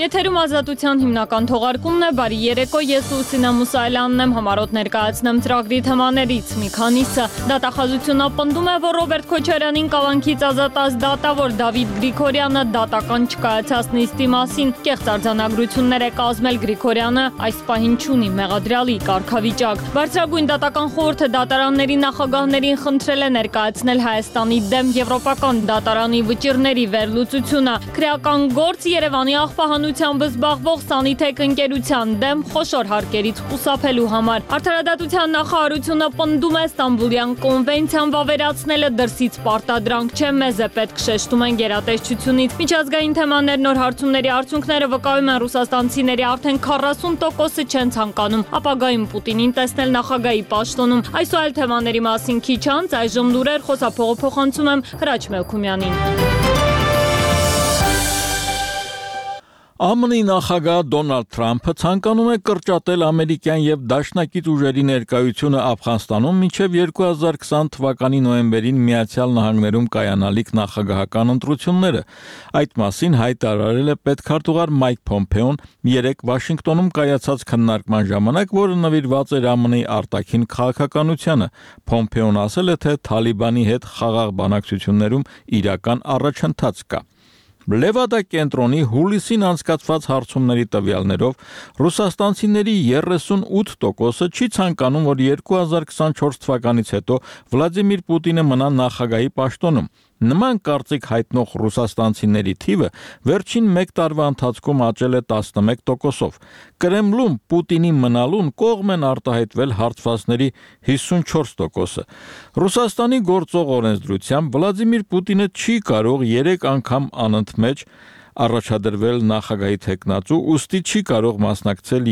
Եթերում ազատության հիմնական թողարկումն է, բարի երեկո, ես Լուսինե Մուսայելյանն եմ, համառոտ ներկայացնեմ ծրագրի թեմաներից մի քանիսը։ Դատախազությունը պնդում է, որ Ռոբերտ Քոչարյանին կալանքից ազատած դատավոր Դավիթ Գրիգորյանը դատական չկայացած նիստի մասին կեղծ արձանագրություններ է կազմել։ Գրիգորյանը այս պահին չունի մեղադրյալի կարգավիճակ։ Բարձրագույն դատական խորհուրդը դատարանների նախագահներին խնդրել է ներկայացնել Հայաստանի դեմ Եվրոպական դատարանի վճիռների վերլուծությունը։ Քրեական գործ Երևանի աղբահանությամբ զբաղվող Սանիթեք ընկերության դեմ խոշոր հարկերից խուսափելու համար։ Արդարադատության նախարարությունը պնդում է Ստամբուլյան կոնվենցիան վավերացնելը դրսից պարտադրանք չէ, մեզ է պետք, շեշտում են գերատեսչությունից։ Միջազգային թեմաներ նոր հարցումների արդյունքները վկայում են ռուսաստանցիների արդեն 40%-ը չեն ցանկանում ապագայում Պուտինին տեսնել նախագահի պաշտոնում։ Այս ու այլ թեմաների մասին քիչ անց այժմ լուրեր, խոսափողը փոխանցում եմ Հրաչ Մելքումյանին։ ԱՄՆ-ի նախագահ Դոնալդ Թրամփը ցանկանում է կրճատել ամերիկյան եւ դաշնակից ուժերի ներկայությունը Աֆղանստանում մինչեւ 2020 թվականի նոյեմբերին Միացյալ Նահանգներում կայանալիք նախագահական ընտրությունները։ Այդ մասին հայտարարել է պետքարտուղար Մայք Փոմփեոն երեկ Վաշինգտոնում կայացած քննարկման ժամանակ, որը նվիրված էր ԱՄՆ-ի արտաքին քաղաքականությանը։ Փոմփեոն ասել է, թե Թալիբանի հետ խաղաղ բանակցություններում իրական առաջընթաց կա։ Լևադա կենտրոնի հուլիսին անցկացված հարցումների տվյալներով ռուսաստանցիների 38%-ը չի ցանկանում, որ 2024 թվականից հետո Վլադիմիր Պուտինը մնա նախագահի պաշտոնում։ Նման կարծիք հայտնող ռուսաստանցիների թիվը վերջին 1 տարվա ընթացքում աճել է 11%-ով։ Կրեմլում Պուտինի մնալուն կողմ են արտահայտվել հարցվածների 54%-ը։ Ռուսաստանի գործող օրենսդրությամբ Վլադիմիր Պուտինը չի կարող 3 անգամ անընդմեջ առաջադրվել նախագահի թեկնածու, ուստի չի կարող մասնակցել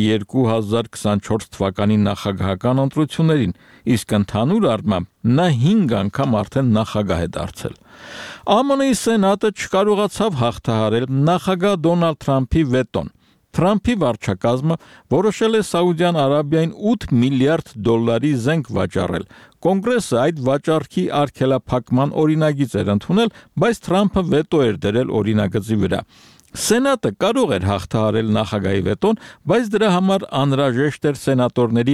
2024 թվականի նախագահական ընտրություններին, իսկ ընդհանուր առմամբ նա 5 անգամ արդեն նախագահ է դարձել։ ԱՄՆ-ի Սենատը չկարողացավ հաղթահարել նախագահ Դոնալդ Թրամփի վետոն։ Թրամփի վարչակազմը որոշել է Սաուդյան Արաբիային $8 միլիարդ զենք վաճառել։ Կոնգրեսը այդ վաճառքի արգելափակման օրինագիծ էր ընդունել, բայց Թրամփը վետո էր դրել օրինագծի վրա։ Սենատը կարող էր հաղթահարել նախագահի վետոն, բայց դրա համար անհրաժեշտ էր սենատորների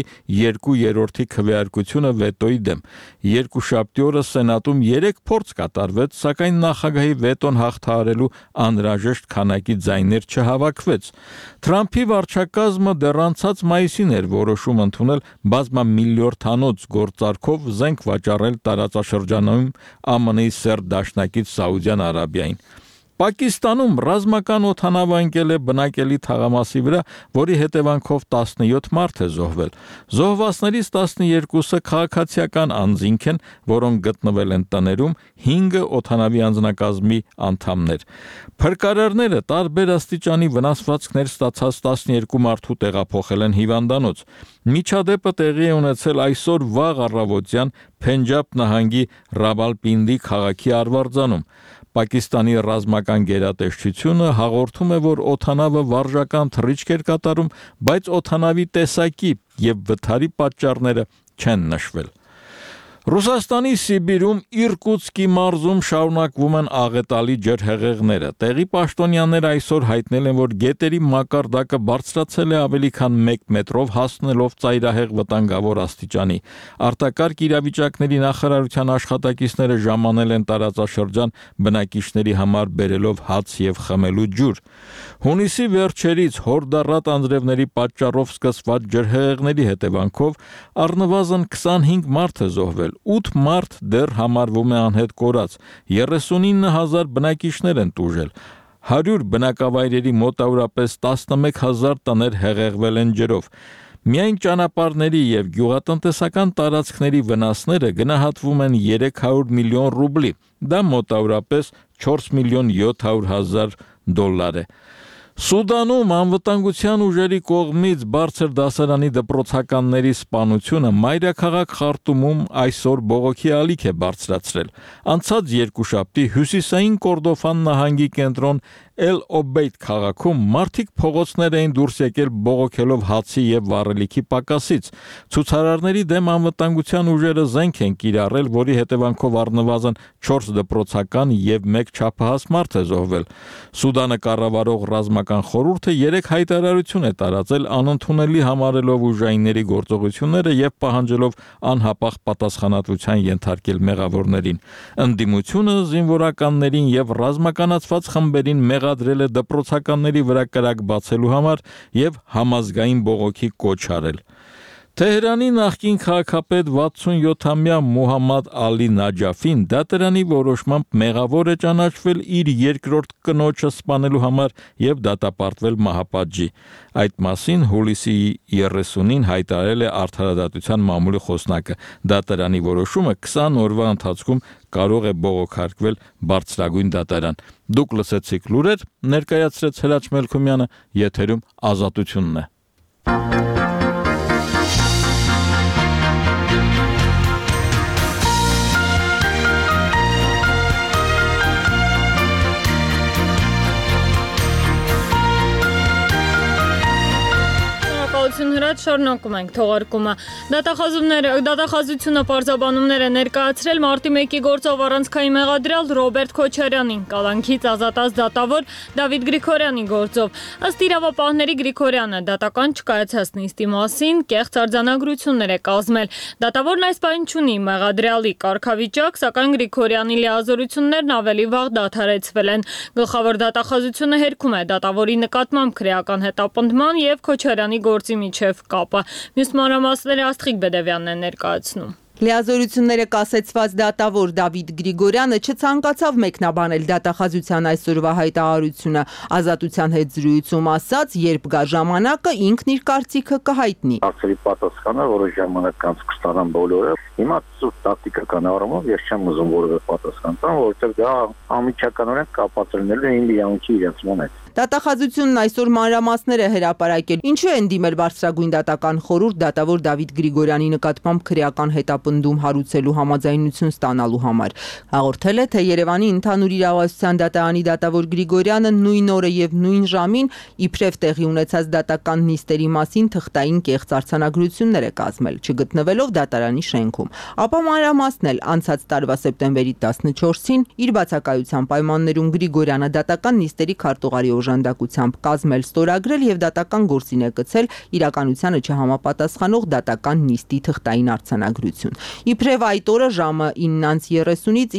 2/3 քվեարկությունը վետոյի դեմ։ Երկուշաբթի օրը Սենատում 3 փորձ կատարվեց, սակայն նախագահի վետոն հաղթահարելու անհրաժեշտ քանակի ձայներ չհավաքվեց։ Թրամփի վարչակազմը դեռ անցած մայիսին էր որոշում ընդունել բազմամիլիարդանոց գործարքով զենք վաճառել տարածաշրջանում ԱՄՆ-ի սերտ դաշնակից Սաուդյան Արաբիային։ Պակիստանում ռազմական օդանավը ընկել է բնակելի թաղամասի վրա, որի հետևանքով 17 մարդ է զոհվել։ Զոհվածներից 12-ը քաղաքացիական անձինք են, որոնք գտնվել են տներում, 5-ը օդանավի անձնակազմի անդամներ։ Փրկարարները տարբեր աստիճանի վնասվածքներ ստացած 12 մարդու տեղափոխել են հիվանդանոց։ Միջադեպը տեղի է ունեցել այսօր վաղ առավոտյան Փենջաբ նահանգի Ռավալպինդի քաղաքի արվարձանում։ Պակիստանի ռազմական գերատեսչությունը հաղորդում է, որ օդանավը վարժական թռիչք էր կատարում, բայց օդանավի տեսակի եւ վթարի պատճառները չեն նշվել։ Ռուսաստանի Սիբիրում Իրկուտսկի մարզում շարունակվում են աղետալի ջրհեղեղները։ Տեղի պաշտոնյաները այսօր հայտնել են, որ գետերի մակարդակը բարձրացել է ավելի քան 1 մետրով, հասնելով ծայրահեղ վտանգավոր աստիճանի։ Արտակարգ իրավիճակների նախարարության աշխատակիցները ժամանել են տարածաշրջան բնակիչների համար բերելով հաց եւ խմելու ջուր։ Հունիսի վերջերից հորդառատ անձրևների պատճառով սկսված ջրհեղեղների հետևանքով առնվազն 25 մարդ է զոհվել։ 8 մարդ դեռ համարվում է անհետ կորած, 39,000 բնակիչներ են տուժել, 100 բնակավայրերի մոտավորապես 11,000 տներ հեղեղվել են ջրով։ Միայն ճանապարհների եւ գյուղատնտեսական տարածքների վնասները գնահատվում են 300 միլիոն ռուբլի, դա մոտավորապես $4 միլիոն 700 000 է։ Սուդանում անվտանգության ուժերի կողմից բարձր դասարանի դպրոցականների սպանությունը մայրաքաղաք Խարտումում այսօր բողոքի ալիք է բարձրացրել։ Անցած երկուշաբթի հյուսիսային Կորդոֆան նահանգի կենտրոն El Obeid քաղաքում մարդիկ փողոցներ էին դուրս եկել բողոքելով հացի եւ վառելիքի պակասից։ Ցուցարարների դեմ անվտանգության ուժերը զենք են կիրառել, որի հետևանքով առնվազն 4 դպրոցական եւ 1 չափահաս մարդ է զոհվել։ Սուդանը կառավարող ռազմական խորհուրդը 3 հայտարարություն է տարածել անընդունելի համարելով ուժայինների գործողությունները եւ պահանջելով անհապաղ պատասխանատվության ենթարկել մեղավորներին։ Ընդդիմությունը զինվորականներին եւ ռազմականացված խմբերին մեղադրել է դպրոցականների վրա կրակ բացելու համար եւ համազգային բողոքի կոչ արել։ Թեհրանի նախկին քաղաքապետ 67-ամյա Մոհամմադ Ալի Նաջաֆին դատարանի որոշմամբ մեղավոր է ճանաչվել իր երկրորդ կնոջը սպանելու համար եւ դատապարտվել մահապատժի։ Այդ մասին հուլիսի 30-ին հայտարարել է Արդարադատության մամուլի խոսնակը։ Դատարանի որոշումը 20 օրվա ընթացքում կարող է բողոքարկվել բարձրագույն դատարան։ Դուք լսեցիք լուրեր, ներկայացրեց Հրաչ Մելքումյանը, եթերում Ազատությունն է։ Հրաչ շարունակում ենք թողարկումը։ Դատախազությունը պարզաբանումներ է ներկայացրել մարտի 1-ի գործով առանցքային մեղադրյալ Ռոբերտ Քոչարյանին, կալանքից ազատած դատավոր Դավիթ Գրիգորյանի գործով։ Ըստ իրավապահների Գրիգորյանը դատական չկայացած նիստի մասին կեղծ արձանագրություններ է կազմել։ Դատավորն այս պահին չունի մեղադրյալի կարգավիճակ, սակայն Գրիգորյանի լիազորություններն ավելի վաղ դադարեցվել են։ Գլխավոր դատախազությունը հերքում է դատավորի նկատմամբ քրեական հետապնդման եւ Քոչարյանի գործի միջև կապը։ Մյուս մանրամասները Աստղիկ Բեդևյանն է ներկայացնում։ Լիազորությունները կասեցված դատավոր Դավիթ Գրիգորյանը չցանկացավ մեկնաբանել դատախազության այսօրվա հայտարարությունը։ Ազատության հետ զրույցում ասաց, երբ գա ժամանակը, ինքն իր կարծիքը կհայտնի։ Հարցերի պատասխանը որոշ ժամանակ անց կստանան բոլորը։ Հիմա սուտ տակտիկական առումով ես չեմ ուզում որևէ պատասխան տամ, որովհետև դա անմիջականորեն կապված լինելու է իմ իրավունքի իրացման հետ։ Դատախազությունն այսօր մանրամասներ է հրապարակել։ Ինչու են դիմել բարձրագույն դատական խորհուրդ դատավոր Դավիթ Գրիգորյանի նկատմամբ քրեական հետապնդում հարուցելու համաձայնություն ստանալու համար։ Հաղորդել է, թե Երևանի ընդհանուր իրավասության դատարանի դատավոր Գրիգորյանը նույն օրը եւ նույն ժամին իբրև տեղի ունեցած դատական նիստերի մասին թղթային կեղծ արձանագրություններ է կազմել, չգտնվելով դատարանի շենքում։ Ապա մանրամասն էլ անցած տարվա սեպտեմբերի 14-ին իր բացակայության պայմաններում Գրիգորյանը դատական նիստերի քարտուղարի օժանդակությամբ կազմել, ստորագրել եւ դատական գործին է գցել իրականությանը չհամապատասխանող դատական նիստի թղթային արձանագրություն։ Իբրև այդ օրը ժամը 9:30-ից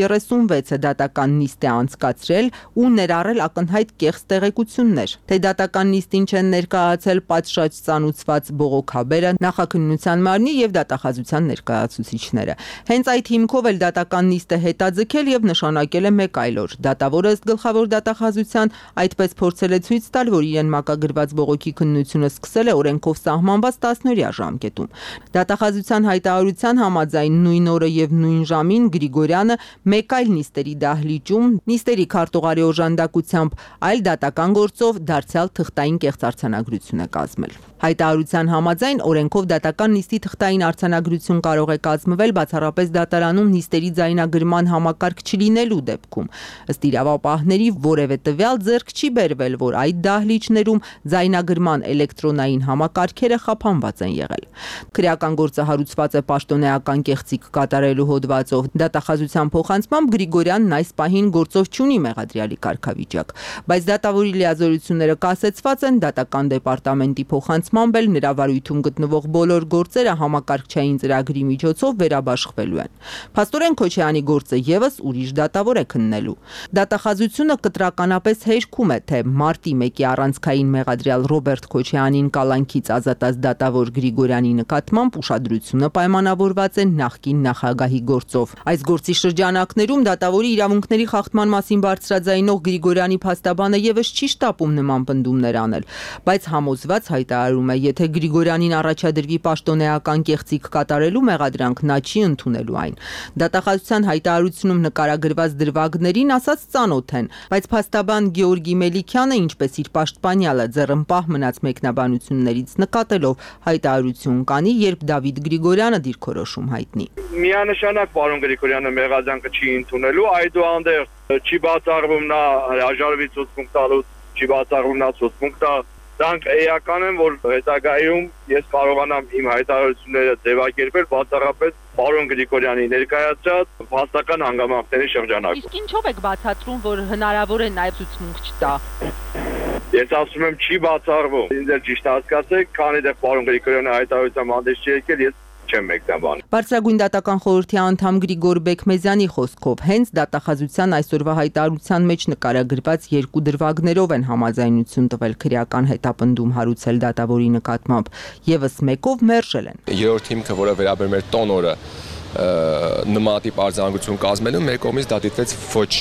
9:36-ը դատական նիստ է անցկացրել ու ներառել ակնհայտ կեղծ տեղեկություններ, թե դատական նիստին չեն ներկայացել պատշաճ ծանուցված բողոքաբերը, նախաքննության մարմնի եւ դատախազության ներկայացուցիչները։ Հենց այդ հիմքով էլ դատական նիստը հետաձգել եւ նշանակել է մեկ այլ օր։ Դատավորը ըստ գլխավոր դատախազության այդպես փորձել է ցույց տալ, որ իրեն մակագրված բողոքի քննությունը սկսել է օրենքով սահմանված 10-օրյա ժամկետում։ Դատախազության հայտարարության համաձայն նույն օրը եւ նույն ժամին Գրիգորյանը մեկ այլ նիստերի դահլիճում նիստերի քարտուղարի օժանդակությամբ այլ դատական գործով դարձյալ թղթային կեղծ արձանագրություն է կազմել։ Հայտարարության համաձայն օրենքով դատական նիստի թղթային արձանագրություն կարող է կազմվել բացառապես դատարանում նիստերի ձայնագրման համակարգ չլինելու դեպքում։ Ըստ իրավապահների որևէ տվյալ ձեռք չի բերվել, որ այդ դահլիճներում ձայնագրման էլեկտրոնային համակարգերը խափանված են եղել։ Քրեական գործը հարուցված է պաշտոնեական կեղծիք կատարելու հոդվածով։ Դատախազության փոխանցմամբ Գրիգորյանն այս պահին գործով չունի մեղադրյալի կարգավիճակ, բայց դատավորի լիազորությունները կասեցված են դատական դեպարտամենտի փոխանցմամբ էլ նրա վարույթում գտնվող բոլոր գործերը համակարգչային ծրագրի միջոցով վերաբաշխվելու են։ Փաստորեն Քոչարյանի գործը եւս ուրիշ դատավոր է քննելու։ Դատախազությունը կտրականապես հերքում է, թե մարտի 1-ի առանցքային մեղադրյալ Ռոբերտ Քոչարյանին կալանքից ազատած դատավոր Գրիգորյանի նկատմամբ ուշադրությունը պայմանավորված է նախկին նախագահի գործով։ Այս գործի շրջանակներում դատավորի իրավունքների խախտման մասին բարձրաձայնող Գրիգորյանի փաստաբանը եւս չի շտապում նման պնդումներ անել, բայց համոզված հայտարարում է, եթե Գրիգորյանին առաջադրվի պաշտոնեական կեղծիք կատարելու մեղադրանք, նա չի ընդունելու այն։ Դատախազության հայտարարությունում նկարագրված դրվագներին ասած ծանոթ են, բայց փաստաբան Գեորգի Գյորգի Մելիքյանը, ինչպես իր պաշտպանյալը ձեռնպահ մնաց մեկնաբանություններից նկատելով հայտարարություն կանի, երբ Դավիթ Գրիգորյանը դիրքորոշում հայտնի։ Միանշանակ պարոն Գրիգորյանը մեղադրանքը չի ընդունելու, այդուհանդերձ չի բացառվում նա հրաժարվի ցուցմունք տալուց, չի բացառվում նա ցուցմունք տա։ Դրանք էական են, որ հետագայում ես կարողանամ իմ հայտարարությունները ձևակերպել բացառապես պարոն Գրիգորյանի ներկայացրած փաստական հանգամանքների շրջանակում։ Իսկ ինչով եք բացատրում, որ հնարավոր է նաև ցուցմունք չտա։ Ես ասում եմ չի բացառվում։ Ինձ էլ ճիշտ հասկացեք, քանի դեռ պարոն Գրիգորյանը հայտարարության հանդես չի եկել, ես չեմ մեկնաբան։ Բարձրագույն դատական խորհրդի անդամ Գրիգոր Բեկմեզյանի խոսքով հենց դատախազության այսօրվա հայտարարության մեջ նկարագրված երկու դրվագներով են համաձայնություն տվել քրեական հետապնդում հարուցել դատավորի նկատմամբ, եւս մեկով մերժել են։ Երրորդ հիմքը, որը վերաբերում էր տոնորը նմանատիպ արձագանքություն կազմելու, մեր կողմից դա դիտվեց ոչ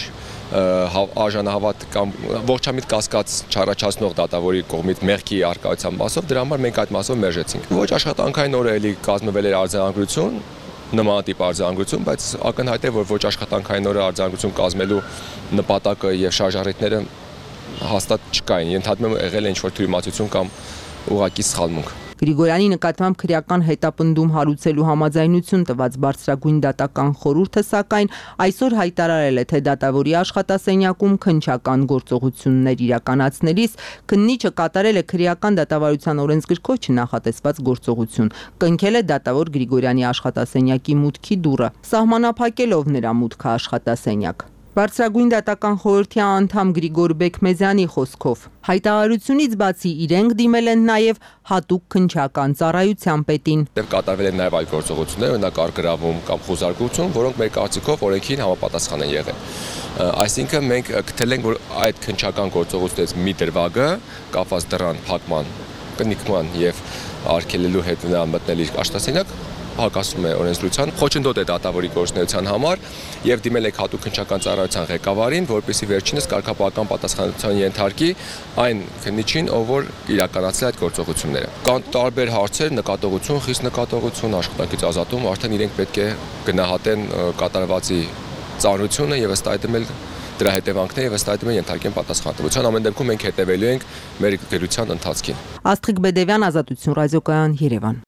արժանահավատ կամ ողջամիտ կասկած չառաջացնող դատավորի կողմից մեղքի արկայության մասով, դրա համար մենք այդ մասով մերժեցինք։ Ոչ աշխատանքային օրը էլի կազմվել էր արձագանքություն, նմանատիպ արձագանքություն, բայց ակնհայտ է, որ ոչ աշխատանքային օրը արձագանքություն կազմելու նպատակը եւ շարժառիթները հաստատ չկային։ Ենթադրում եմ եղել է ինչ-որ թյուրիմացություն կամ ուղղակի սխալմունք։ Գրիգորյանի նկատմամբ քրեական հետապնդում հարուցելու համաձայնություն տված բարձրագույն դատական խորհուրդը, սակայն այսօր հայտարարել է, թե դատավորի աշխատասենյակում քննչական գործողություններ իրականացնելիս քննիչը կատարել է քրեական դատավարության օրենսգրքով չնախատեսված գործողություն, կնքել է դատավոր Գրիգորյանի աշխատասենյակի մուտքի դուռը, սահմանափակելով նրա մուտքը աշխատասենյակ։ Բարձրագույն դատական խորհրդի անդամ Գրիգոր Բեկմեզյանի խոսքով հայտարարությունից բացի իրենք դիմել են նաև հատուկ քննչական ծառայության պետին։ Դեռ կատարվել են նաև այլ գործողություններ, օրինակ արգրավում կամ խոզարկություն, որոնք մեր կարծիքով օրենքին համապատասխան են եղել։ Այսինքն մենք գտել ենք, որ այդ քննչական գործողությունից մի դրվագը կապված դռան փակման, կնիկման եւ արգելելու հետ նա մտնել իր աշխատասենյակ հակասում է օրենսդրության, խոչընդոտ է դատավորի գործունեության համար եւ դիմել եք հատուկ քննչական ծառայության ղեկավարին, որպեսզի վերջինս կարգապահական պատասխանատվության ենթարկի այն քննիչին, ով որ իրականացրել այդ գործողությունները։ Կան տարբեր հարցեր, նկատողություն, խիստ նկատողություն, աշխատանքից ազատում, արդեն իրենք պետք է գնահատեն կատարվածի ծանրությունը եւ ըստ այդմ էլ դրա հետևանքները եւ ըստ այդմ ենթարկեն պատասխանատվության։ Ամեն դեպքում մենք հետևելու ենք մեր գրության ընթացքին։ Աստղիկ Բեդևյան, Ազատություն ռադիոկայան, Երևան։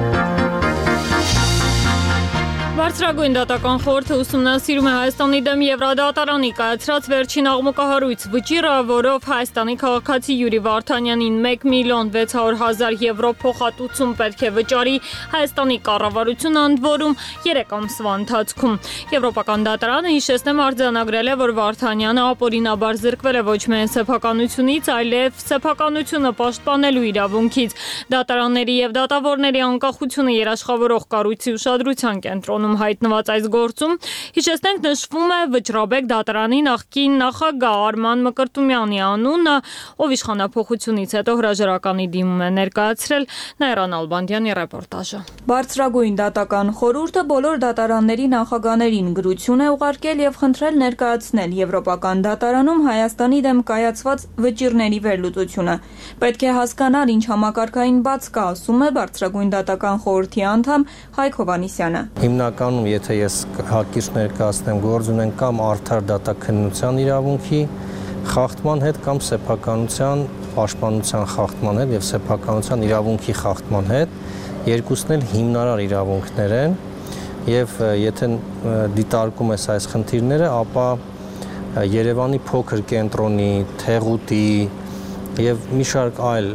Բարձրագույն դատական խորհուրդը ուսումնասիրում է Հայաստանի դեմ Եվրադատարանի կայացրած վերջին աղմուկահարույց վճիռը, որով Հայաստանի քաղաքացի Յուրի Վարդանյանին 1.600.000 եվրո փոխհատուցում պետք է վճարի Հայաստանի կառավարությունը ընդ որում 3 ամսվա ընթացքում։ Եվրոպական դատարանը հիշեցնեմ արձանագրել է, որ Վարդանյանը ապօրինաբար զրկվել է ոչ միայն սեփականությունից, այլև սեփականությունը պաշտպանելու իրավունքից։ Դատարանների եւ դատավորների անկախությունը երաշխավորող կառույցի ուշադրության կենտրոնում հայտնված այս գործում, հիշեցնենք, նշվում է Վճռաբեկ դատարանի նախկին նախագահ Արման Մկրտումյանի անունը, ով իշխանափոխությունից հետո հրաժարականի դիմում է ներկայացրել։ Նաիրա Նալբանդյանի ռեպորտաժը։ Բարձրագույն դատական խորհուրդը բոլոր դատարանների նախագահներին գրություն է ուղարկել եւ խնդրել ներկայացնել Եվրոպական դատարանում Հայաստանի դեմ կայացված վճիռների վերլուծությունը։ Պետք է հասկանալ, ինչ համակարգային բաց կա, ասում է Բարձրագույն դատական խորհրդի անդամ Հայկ Հովհաննիսյանը։ Հիմնականում, եթե ես հակիրճ ներկայացնեմ, գործ ունեն կամ արդար դատաքննության իրավունքի խախտման հետ կամ սեփականության պաշտպանության խախտման հետ եւ սեփականության իրավունքի խախտման հետ, երկուսն էլ հիմնարար իրավունքներ են եւ եթե դիտարկում ես այս խնդիրները, ապա Երևանի փոքր կենտրոնի, Թեղուտի եւ մի շարք այլ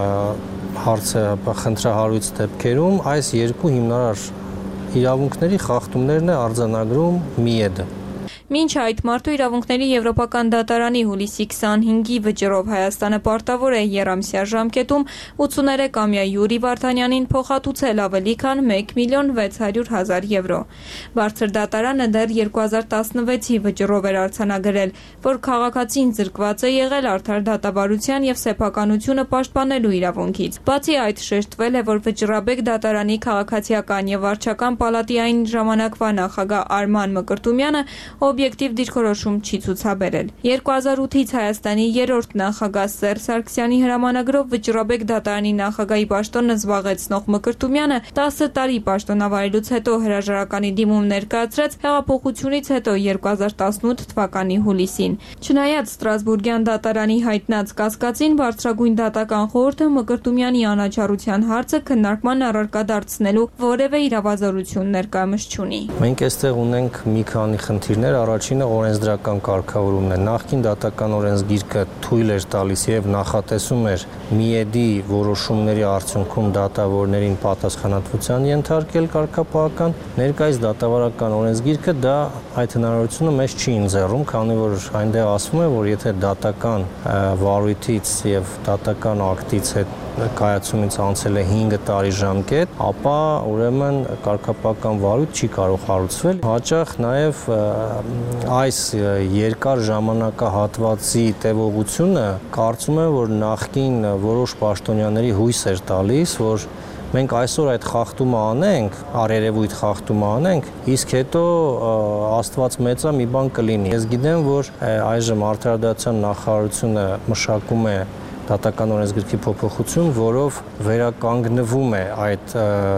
խնդրահարույց դեպքերում այս երկու հիմնարար իրավունքների խախտումներն է արձանագրում ՄԻԵԴ-ը։ Մինչ այդ մարդու իրավունքների Եվրոպական դատարանի հուլիսի 25-ի վճռով Հայաստանը պարտավոր է եռամսյա ժամկետում 83-ամյա Յուրի Վարդանյանին փոխհատուցել ավելի քան 1.600.000 եվրո։ Բարձր դատարանը դեռ 2016-ի վճռով էր արձանագրել, որ քաղաքացին զրկված է եղել արդար դատավարության եւ սեփականությունը պաշտպանելու իրավունքից։ Բացի այդ, շեշտվել է, որ Վճռաբեկ դատարանի քաղաքացիական եւ վարչական պալատի այն ժամանակվա նախագահ Արման Մկրտումյանը, ով օբյեկտիվ դիրքորոշում չի ցուցաբերել։ 2008-ից Հայաստանի երրորդ նախագահ Սերժ Սարգսյանի հրամանագրով Վճռաբեկ դատարանի նախագահի պաշտոնը զբաղեցնող Մկրտումյանը 10 տարի պաշտոնավարելուց հետո հրաժարականի դիմում ներկայացրեց հեղափոխությունից հետո 2018 թվականի հուլիսին։ Չնայած Ստրասբուրգյան դատարանի հայտնած կասկածին, բարձրագույն դատական խորհուրդը Մկրտումյանի անաչառության հարցը քննարկման առարկա դարձնելու որևէ իրավազորություն ներկայումս չունի։ Մենք այստեղ ունենք մի քանի խնդիրներ, առաջինը օրենսդրական կարգավորումն է։ Նախկին դատական օրենսգիրքը թույլ էր տալիս եւ նախատեսում էր ՄԻԵԴ-ի որոշումների արդյունքում դատավորներին պատասխանատվության ենթարկել կարգապահական, ներկայիս դատավարական օրենսգիրքը դա այդ հնարավորությունը մեզ չի ընձեռում, քանի որ այնտեղ ասվում է, որ եթե դատական վարույթից եւ դատական ակտից հետ կայացումից անցել է 5 տարի ժամկետ, ապա ուրեմն կարգապահական վարույթ չի կարող հարուցվել։ Հաճախ նաև այս երկար ժամանակահատվածի տևողությունը կարծում եմ, որ նախկին որոշ պաշտոնյաների հույս էր տալիս, որ մենք այսօր այդ խախտումը անենք, առերևույթ խախտումը անենք, իսկ հետո Աստված մեծա մի բան կլինի։ Ես գիտեմ, որ այժմ Արդարադատության նախարարությունը մշակում է դատական օրենսգրքի փոփոխություն, որով վերականգնվում է այդ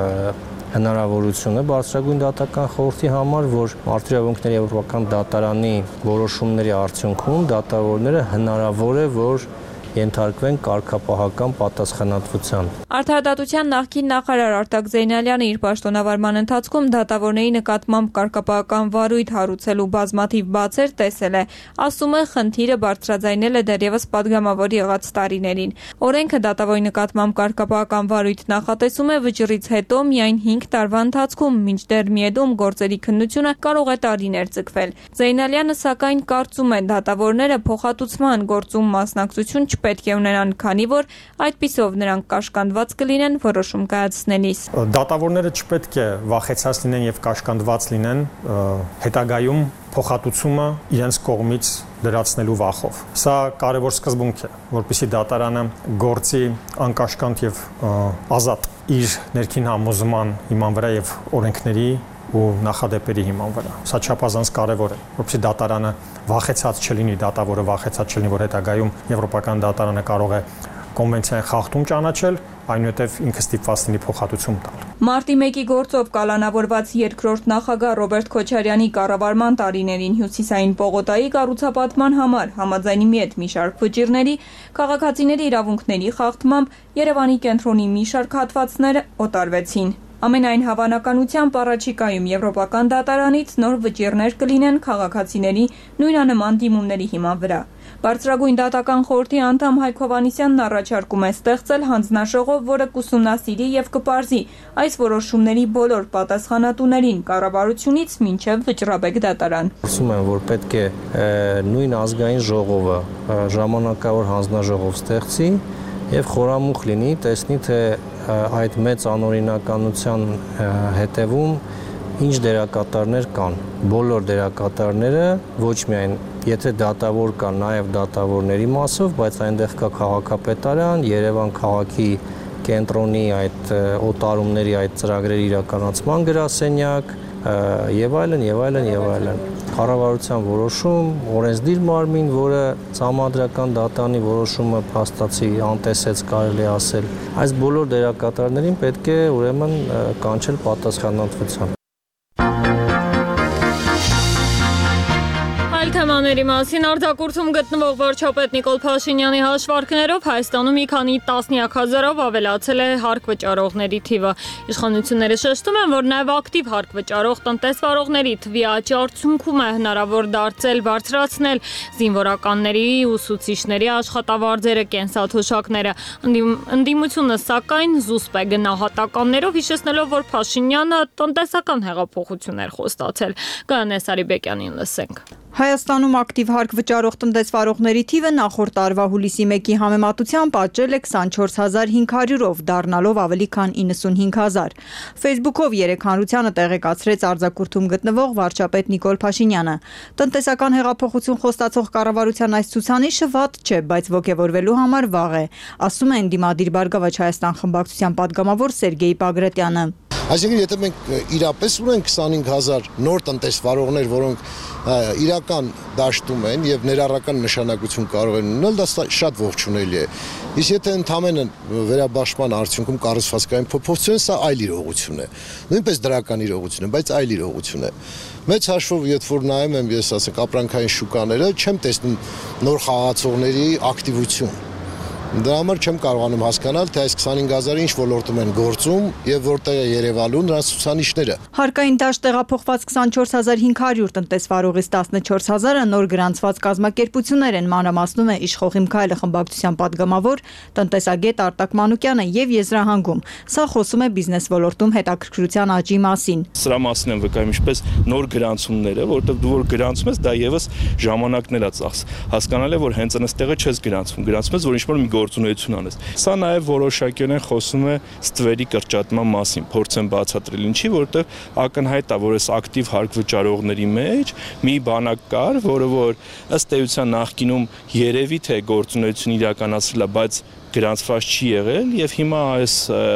հնարավորությունը բարձրագույն դատական խորհրդի համար, որ Մարդու իրավունքների եվրոպական դատարանի որոշումների արդյունքում դատավորները հնարավոր է, որ ենթարկվեն կարգապահական պատասխանատվության։ Արդարադատության նախկին նախարար Արտակ Զեյնալյանը իր պաշտոնավարման ընթացքում դատավորների նկատմամբ կարգապահական վարույթ հարուցելու բազմաթիվ բացեր տեսել է, ասում է, խնդիրը բարձրաձայնել է դեռևս падգամավոր եղած տարիներին։ Օրենքը դատավորի նկատմամբ կարգապահական վարույթ նախատեսում է վճռից հետո միայն 5 տարվա ընթացքում, մինչդեռ ՄԻԵԴ-ում գործերի քննությունը կարող է տարիներ ձգվել։ Զեյնալյանը սակայն կարծում է, դատավորները փոխհատուցման գործում մասնակցություն պետք է ունենան, քանի որ այդպիսով նրանք կաշկանդված կլինեն որոշում կայացնելիս։ Դատավորները չպետք է վախեցած լինեն եւ կաշկանդված լինեն հետագայում փոխհատուցումը իրենց կողմից դրացնելու վախով։ Սա կարևոր սկզբունք է, որպեսզի դատարանը գործի անկաշկանդ եւ ազատ իր ներքին համոզման հիման վրա եւ օրենքների ու նախադեպերի հիման վրա։ Սա չափազանց կարևոր է, որպեսզի դատարանը վախեցած չլինի, դատավորը վախեցած չլինի, որ հետագայում Եվրոպական դատարանը կարող է կոնվենցիայի խախտում ճանաչել, այնուհետև ինքը ստիպված լինի փոխհատուցում տալ։ Մարտի 1-ի գործով կալանավորված երկրորդ նախագահ Ռոբերտ Քոչարյանի կառավարման տարիներին Հյուսիսային պողոտայի կառուցապատման համար համաձայնի հետ մի շարք վճիռների, քաղաքացիների իրավունքների խախտմամբ Երևանի կենտրոնի մի շարք հատվածներ օտարվեցին։ Ամենայն հավանականությամբ առաջիկայում Եվրոպական դատարանից նոր վճիռներ կլինեն քաղաքացիների նույնանման դիմումների հիման վրա։ Բարձրագույն դատական խորհրդի անդամ Հայկ Հովհաննիսյանն առաջարկում է ստեղծել հանձնաժողով, որը կուսումնասիրի եւ կպարզի այս որոշումների բոլոր պատասխանատուներին կառավարությունից մինչեւ Վճռաբեկ դատարան։ Ասում եմ, որ պետք է նույն ազգային ժողովը ժամանակավոր հանձնաժողով ստեղծի եւ խորամուխ լինի, տեսնի թե այդ մեծ անօրինականության հետևում ինչ դերակատարներ կան։ Բոլոր դերակատարները ոչ միայն եթե դատավոր կա, նաև դատավորների մասով, բայց այնտեղ կա քաղաքապետարան, Երևան քաղաքի կենտրոնի այդ օտարումների այդ ծրագրերի իրականացման գրասենյակ եւ այլն եւ այլն եւ այլն։ Կառավարության որոշում, օրենսդիր մարմին, որը համադրական դատանի որոշումը փաստացի անտեսեց կարելի ասել։ Այս բոլոր դերակատարներին պետք է ուրեմն կանչել պատասխանատվության։ Թեմաների մասին արձակուրդում գտնվող վարչապետ Նիկոլ Փաշինյանի հաշվարկներով Հայաստանում մի քանի տասնյակ հազարով ավելացել է հարկ վճարողների թիվը։ Իշխանությունները շեշտում են, որ նաև ակտիվ հարկ վճարող տնտեսվարողների թվի աճի արդյունքում է հնարավոր դարձել բարձրացնել զինվորականների, ուսուցիչների աշխատավարձերը, կենսաթոշակները։ Ընդդիմությունը սակայն զուսպ է գնահատականներով, հիշեցնելով, որ Փաշինյանը տնտեսական հեղափոխություն էր խոստացել։ Գայանե Սարիբեկյանին լսենք։ Հայաստանում ակտիվ հարկ վճարող տնտեսվարողների թիվը նախորդ տարվա հուլիսի 1-ի համեմատությամբ աճել է 24500-ով, դառնալով ավելի քան 95000։ Facebook-ով երեքանրությանը տեղեկացրեց արձակուրդում գտնվող վարչապետ Նիկոլ Փաշինյանը։ Տնտեսական հեղափոխություն խոստացող կառավարության այս ցուցանիշը վատ չէ, բայց ոգևորվելու համար վաղ է, ասում է ընդդիմադիր Բարգավաճ Հայաստան խմբակցության պատգամավոր Սերգեյ Պագրատյանը։ Այսինքն եթե մենք իրապես ունենք 25000 նոր տնտեսվարողներ, որոնք իրական դաշտում են եւ ներառական նշանակություն կարող են ունենալ, դա շատ ողջունելի է։ Իսկ եթե ընդհանրապես վերաբաշխման արդյունքում կառուցվածքային փոփոխություն, սա այլ իրողություն է։ Նույնպես դրական իրողություն է, բայց այլ իրողություն է։ Մեծ հաշվով, երբ որ նայում եմ ես ասենք ապրանքային շուկաները, չեմ տեսնում նոր խաղացողների ակտիվություն։ Դրա համար չեմ կարողանում հասկանալ, թե այս 25000-ը ինչ ոլորտում են գործում եւ որտեղ է երևալու նրանց ցուցանիշները։ Հարկային դաշտ տեղափոխված 24500 տնտեսվարողից 14000-ը նոր գրանցված կազմակերպություններ են, մանրամասնում է Իշխող Հիմքայլը խմբակցության падգամավոր տնտեսագետ Արտակ Մանուկյանը եւ եզրահանգում։ Սա խոսում է բիզնես ոլորտում հետաքրքրության աճի մասին։ Սրա մասին եմ վկայում ինչպես նոր գրանցումները, որտեղ դու որ գրանցում ես, դա եւս ժամանակներ է ծախս։ Հասկանալ է, որ հենց այնտեղը չես գրանցում, գրանցում ես, որ ինչ-որ մի գործունեություն անես։ Սա նաև որոշակիորեն խոսում է ստվերի կրճատման մասին, փորձեմ բացատրել ինչի, որովհետև ակնհայտ է, որ այս ակտիվ հարկ վճարողների մեջ մի բանակ կար, որը որ ըստ էության նախկինում երևի թե գործունեություն իրականացրել է, բայց գրանցված չի եղել եւ հիմա այս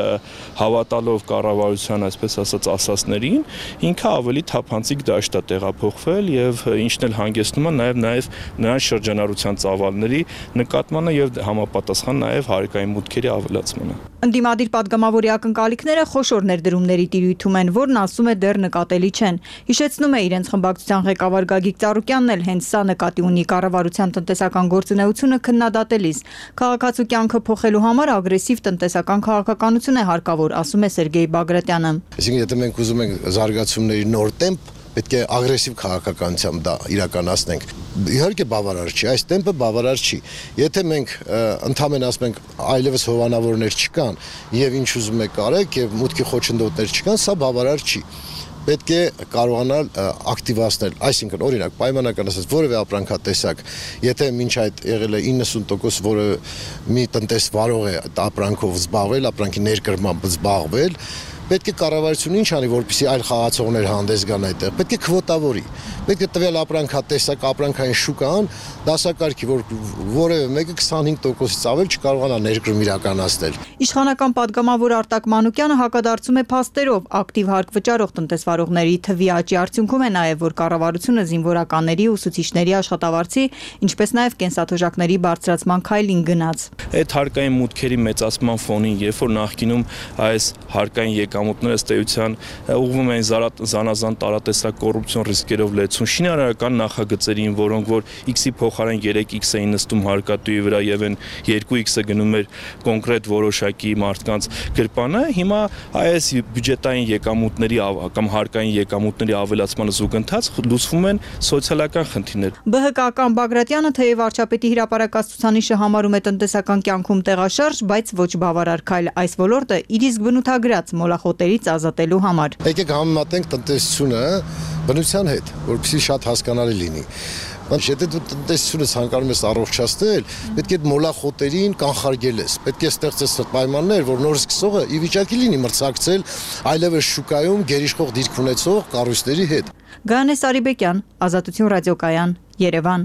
հավատալով կառավարության, այսպես ասած, ասածներին, ինքը ավելի թափանցիկ դաշտ է տեղափոխվել եւ ինչն էլ հանգեցնում է նաեւ նրանց շրջանառության ծավալների նկատմանը եւ համապատասխան նաեւ հարկային մուտքերի ավելացմանը։ Ընդդիմադիր падգամավորի ակնկալիքները խոշոր ներդրումների տիրույթում են, որն ասում է դեռ նկատելի չեն։ Հիշեցնում է իրենց խմբակցության ղեկավար Գագիկ Ծառուկյանն էլ հենց սա նկատի ունի կառավարության տնտեսական գործունեությունը քննադատելիս։ Քաղաքացու կյանքը փոխելու համար ագրեսիվ տնտեսական քաղաքականություն է հարկավոր, ասում է Սերգեյ Բագրատյանը։ Այսինքն եթե մենք ուզում ենք զարգացումների նոր տեմպ, պետք է ագրեսիվ քաղաքականությամբ դա իրականացնենք։ Իհարկե բավարար չի, այս տեմպը բավարար չի։ Եթե մենք ընդհանրապես ասում ենք այլևս հովանավորներ չկան եւ ինչ ուզում եք արեք եւ մուտքի խոչընդոտներ չկան, սա բավարար չի։ Պետք է կարողանալ ակտիվացնել, այսինքն օրինակ պայմանական ասած որևէ ապրանքատեսակ, եթե մինչ այդ եղել է 90% որը մի տնտեսվարող է ապրանքով զբաղվել, ապրանքի ներկրմամբ զբաղվել, պետք է կառավարությունը ինչ անի, որպեսզի այլ խաղացողներ հանդես գան այդտեղ, պետք է քվոտավորի, պետք է տվյալ ապրանքատեսակ, ապրանքային շուկան դասակարգի, որ որևէ մեկը 25%-ից ավել չկարողանա ներկրում իրականացնել։ Իշխանական падգամավոր Արտակ Մանուկյանը հակադարձում է փաստերով, ակտիվ հարկ վճարող տնտեսվարողների թվի աճի արդյունքում է նաև, որ կառավարությունը զինվորականների, ուսուցիչների, աշխատավարձի, ինչպես նաև կենսաթոշակների բարձրացման քայլին գնաց։ Այդ հարկային մուտքերի մեծացման ֆոնին, երբ որ նախկինում այս հարկային եկամուտները ըստ էության ուղղվում էին զանազան տարատեսակ կոռուպցիոն ռիսկերով լեցուն շինարարական նախագծերին, որոնք որ X-ի փոխարեն 3X էին նստում հարկատուի վրա եւ այն 2X-ը գնում էր կոնկրետ որոշակի մարդկանց գրպանը, հիմա այս բյուջետային եկամուտների կամ հարկային եկամուտների ավելացմանը զուգընթաց լուծվում են սոցիալական խնդիրներ։ ԲՀԿ-ական Բագրատյանը թեև վարչապետի հրապարակած ցուցանիշը համարում է տնտեսական կյանքում տեղաշարժ, բայց ոչ բավարար քայլ այս ոլորտը իր իսկ բնութագրած մոլախոտերից ազատելու համար։ Եկեք համեմատենք տնտեսությունը բնության հետ, որպեսզի շատ հասկանալի լինի։ Եթե դու տնտեսությունը ցանկանում ես առողջացնել, պետք է այդ մոլախոտերին կանխարգել ես։ Պետք է ստեղծես պայմաններ, որ նոր սկսողը ի վիճակի լինի մրցակցել այլևս շուկայում գերիշխող դիրք ունեցող կառույցների հետ։ Գայանե Սարիբեկյան, Ազատություն ռադիոկայան, Երևան։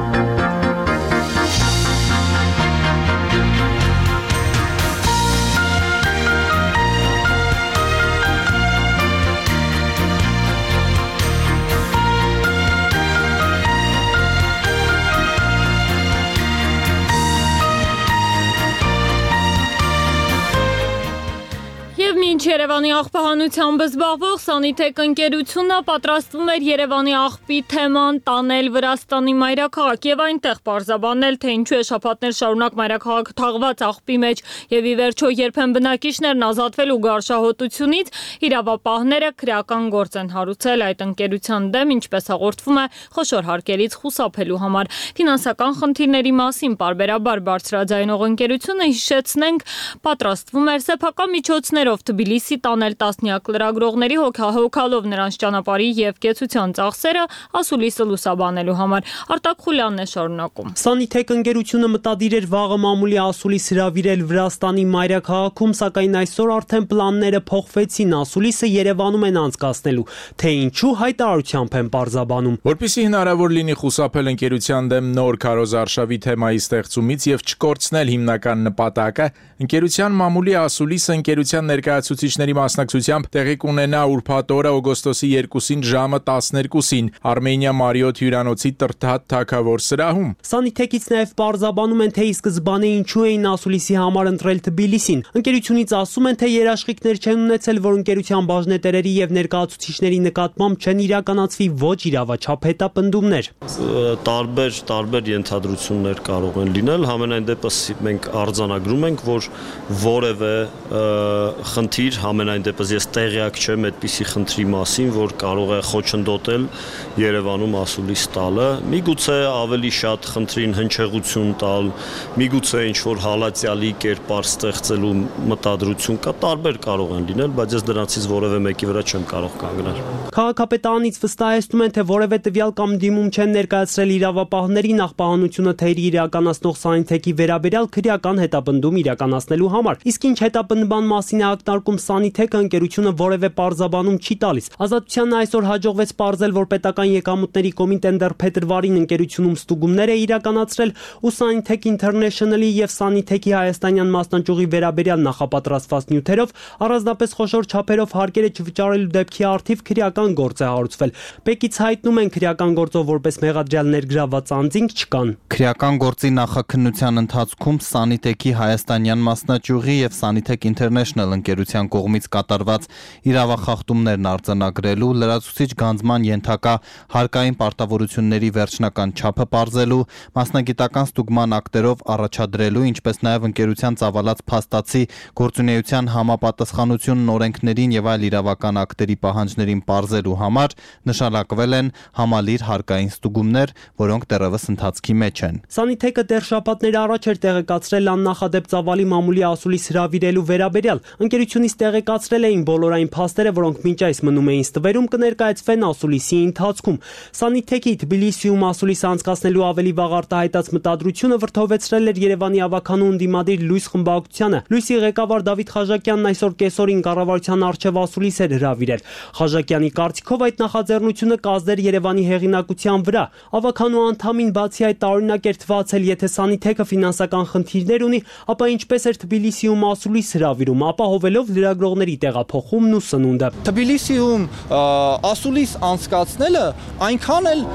Մինչ Երևանի աղբահանությամբ զբաղվող Սանիթեք ընկերությունը պատրաստվում էր Երևանի աղբի թեման տանել Վրաստանի մայրաքաղաք եւ այնտեղ պարզաբանել, թե ինչու է շաբաթներ շարունակ մայրաքաղաք թաղված աղբի մեջ եւ ի վերջո երբեմն բնակիչներն ազատվել ու գարշահոտությունից իրավապահները քրեական գործ են հարուցել այդ ընկերության դեմ, ինչպես հաղորդվում է խոշոր հարկերից խուսափելու համար։ Ֆինանսական խնդիրների մասին պարբերաբար բարձրաձայնող ընկերությունը հիշեցնենք պատրաստվում էր սեփական միջոցներով Թբիլիսի տանել տասնյակ լրագրողների հոգալով նրանց ճանապարհի եւ կեցության ծախսերը ասուլիսը լուսաբանելու համար։ Արտակ Խուլյանն է շարունակում։ Սանիթեք ընկերությունը մտադիր էր վաղը մամուլի ասուլիս հրավիրել Վրաստանի մայրաքաղաքում, սակայն այսօր արդեն պլանները փոխվեցին, ասուլիսը Երևանում են անցկացնելու, թե ինչու հայտարարությամբ են պարզաբանում։ Որպեսզի հնարավոր լինի խուսափել ընկերության դեմ նոր քարոզարշավի թեմայի ստեղծումից եւ չկորցնել հիմնական նպատակը, ընկերության մամուլի ասուլիսը ընկերության ներկայացուցիչ ներկայացուցիչների մասնակցությամբ տեղի կունենա ուրբաթ օրը օգոստոսի 2-ին ժամը 12-ին Արմենիա Մարիոթ հյուրանոցի Տրթատ թագավոր սրահում։ Սանիթեքից նաև պարզաբանում են, թե ի սկզբանե ինչու էին ասուլիսի համար ընտրել Թբիլիսին։ Ընկերությունից ասում են, թե երաշխիքներ չեն ունեցել, որ ընկերության բաժնետերերի եւ ներկայացուցիչների նկատմամբ չեն իրականացվի ոչ իրավաչափ հետապնդումներ։ Տարբեր ենթադրություններ կարող են լինել, համենայն դեպս մենք արձանագրում ենք, որ որևէ խնդիր, համենայն դեպս ես տեղյակ չեմ այդպիսի խնդրի մասին, որ կարող է խոչընդոտել Երևանում ասուլիս տալը, միգուցե ավելի շատ խնդրին հնչեղություն տալ, միգուցե ինչ-որ հալածյալի կերպար ստեղծելու մտադրություն կա, տարբեր կարող են լինել, բայց ես դրանցից որևէ մեկի վրա չեմ կարող կանգնել։ Քաղաքապետարանից վստահեցնում են, թե որևէ տվյալ կամ դիմում չեն ներկայացրել իրավապահների նախպահանությունը թերի իրականացնող Սանիթեքի վերաբերյալ քրեական հետապնդում իրականացնելու համար։ Իսկ ինչ հետապնդման մասին է ակնարկում Սանիթեքը, ընկերությունը որևէ պարզաբանում չի տալիս։ Ազատությանն այսօր հաջողվեց պարզել, որ պետական եկամուտների կոմիտեն դեռ փետրվարին ընկերությունում ստուգումներ է իրականացրել ու Sanitek International-ի եւ Sanitek-ի հայաստանյան մասնաճյուղի վերաբերյալ նախապատրաստված նյութերով առանձնապես խոշոր չափերով հարկերը չվճարելու դեպքի առթիվ քրեական գործ է հարուցվել։ Պեկից հայտնում են քրեական գործով որպես մեղադրյալ ներգրավված անձինք չկան։ Քրեական գործի նախաքննության ընթացքում Sanitek-ի հայաստանյան մասնաճյուղի եւ Sanitek International ընկերության կողմից կատարված իրավախախտումներն արձանագրելու, լրացուցիչ գանձման ենթակա հարկային պարտավորությունների վերջնական չափը պարզելու, մասնագիտական ստուգման ակտերով առաջադրելու, ինչպես նաև ընկերության ծավալած փաստացի գործունեության համապատասխանությունն օրենքներին եւ այլ իրավական ակտերի պահանջներին պարզելու համար նշանակվել են համալիր հարկային ստուգումներ, որոնք դեռևս ընթացքի մեջ են։ Sanitek-ը դեռ շաբաթներ առաջ էր տեղեկացրել աննախադեպ ծավալի մամուլի ասուլիս հրավիրելու վերաբերյալ։ Ընկերությունից տեղեկացրել էին բոլոր այն փաստերը, որոնք մինչ այս մնում էին ստվերում, կներկայացվեն ասուլիսի ընթացքում։ Sanitek-ի Թբիլիսիում ասուլիս անցկացնելու ավելի վաղ արտահայտած մտադրությունը վրդովեցրել էր Երևանի ավականու ընդդիմադիր Լույս խմբակցությանը։ Լույսի ղեկավար Դավիթ Խաժակյանն այսօր կեսօրին կառավարության առջև ասուլիս էր հրավիրել։ Խաժակյանի կարծիքով այդ նախաձեռնությունը կազդեր Երևանի հեղինակության վրա։ Ավականու անդամին բացի այդ տարօրինակ էր թվացել, եթե Sanitek-ը ֆինանսական խնդիրներ ունի, ապա ինչպես էր Թբիլիսիում ասուլիս հրավիրում, ապահովելով լրագրողների տեղափոխումն ու սնունդը։ Թբիլիսիում ասուլիս անցկացնելը այնքան էլ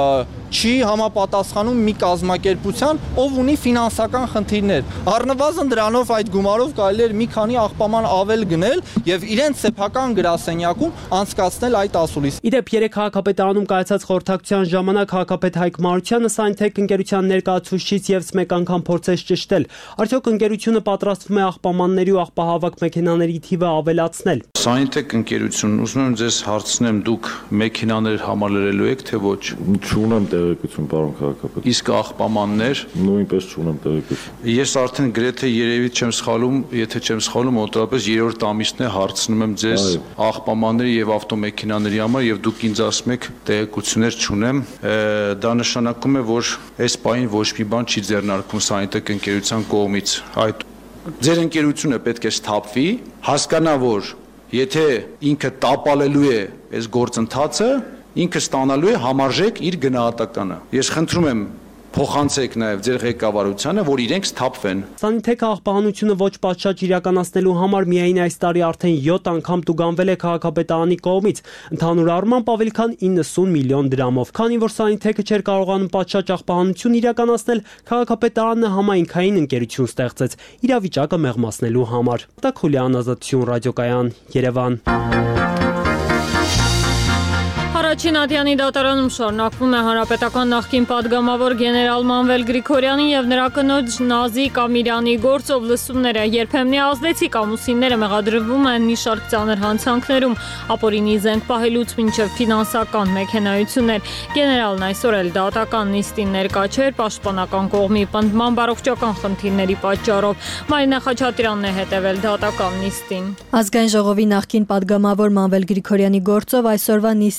չի համապատասխանում մի կազմակերպության, ով ունի ֆինանսական խնդիրներ։ Առնվազն դրանով այդ գումարով կարելի էր մի քանի աղբաման ավել գնել եւ իրենց սեփական գրասենյակում անցկացնել այդ ասուլիս։ Իդեպ երեք քաղաքապետարանում կայացած խորհրդակցության ժամանակ քաղաքապետ Հայկ Մարությանը Sanitek ընկերության ներկայացուցիչից եւս մեկ անգամ փորձեց ճշտել, արդյոք ընկերությունը պատրաստվում է աղբամանների ու աղբահավաք մեքենաների թիվը ավելացնել։ Sanitek ընկերությունն ուզում եմ ձեզ հարցնեմ, դուք մեքենաներ համալրելու եք թե ոչ։ Չունեմ տեղեկություն, պարոն քաղաքապետ։ Իսկ աղբամաններ նույնպես չունեմ տեղեկություն։ Ես արդեն գրեթե երևի չեմ սխալվում, եթե չեմ սխալվում, մոտավորապես 3-րդ ամիսն է հարցնում եմ ձեզ աղբամանների եւ ավտոմեքենաների համար եւ դուք ինձ ասում եք տեղեկություններ չունեմ։ Դա նշանակում է, որ այս պահին ոչ մի բան չի ձեռնարկվում Sanitek ընկերության կողմից։ Այդ ձեր ընկերությունը պետք է սթափվի, հասկանա, որ եթե ինքը տապալելու է այս գործընթացը, ինքը ստանալու է համարժեք իր գնահատականը։ Ես խնդրում եմ փոխանցեք նաև ձեր ղեկավարությանը, որ իրենք սթափվեն։ Sanitek-ը աղբահանությունը ոչ պատշաճ իրականացնելու համար միայն այս տարի արդեն 7 անգամ տուգանվել է քաղաքապետարանի կողմից, ընդհանուր առմամբ ավելի քան 90 միլիոն դրամով։ Քանի որ Sanitek-ը չէր կարողանում պատշաճ աղբահանություն իրականացնել, քաղաքապետարանը համայնքային ընկերություն ստեղծեց իրավիճակը մեղմացնելու համար։ Տակուլյան, Ազատություն ռադիոկայան, Երևան։ Չինատյանի դատարանում շարունակվում է հանրապետական նախկին պատգամավոր գեներալ Մանվել Գրիգորյանի եւ նրա կնոջ Նազիկ Ամիրյանի գործով լսումները, երբեմնի ազդեցիկ ամուսինները մեղադրվում են մի շարք ծանր հանցանքներում, ապօրինի զենք պահելուց մինչև ֆինանսական մեքենայություններ։ Գեներալն այսօր էլ դատական նիստին ներկա չէր պաշտպանական կողմի պնդման բարողջական խնդիրների պատճառով։ Մարինա Խաչատրյանն է հետևել դատական նիստին։ Ազգային ժողովի նախկին պատգամավոր Մանվել Գրիգորյանի գործով այսօրվա նիստին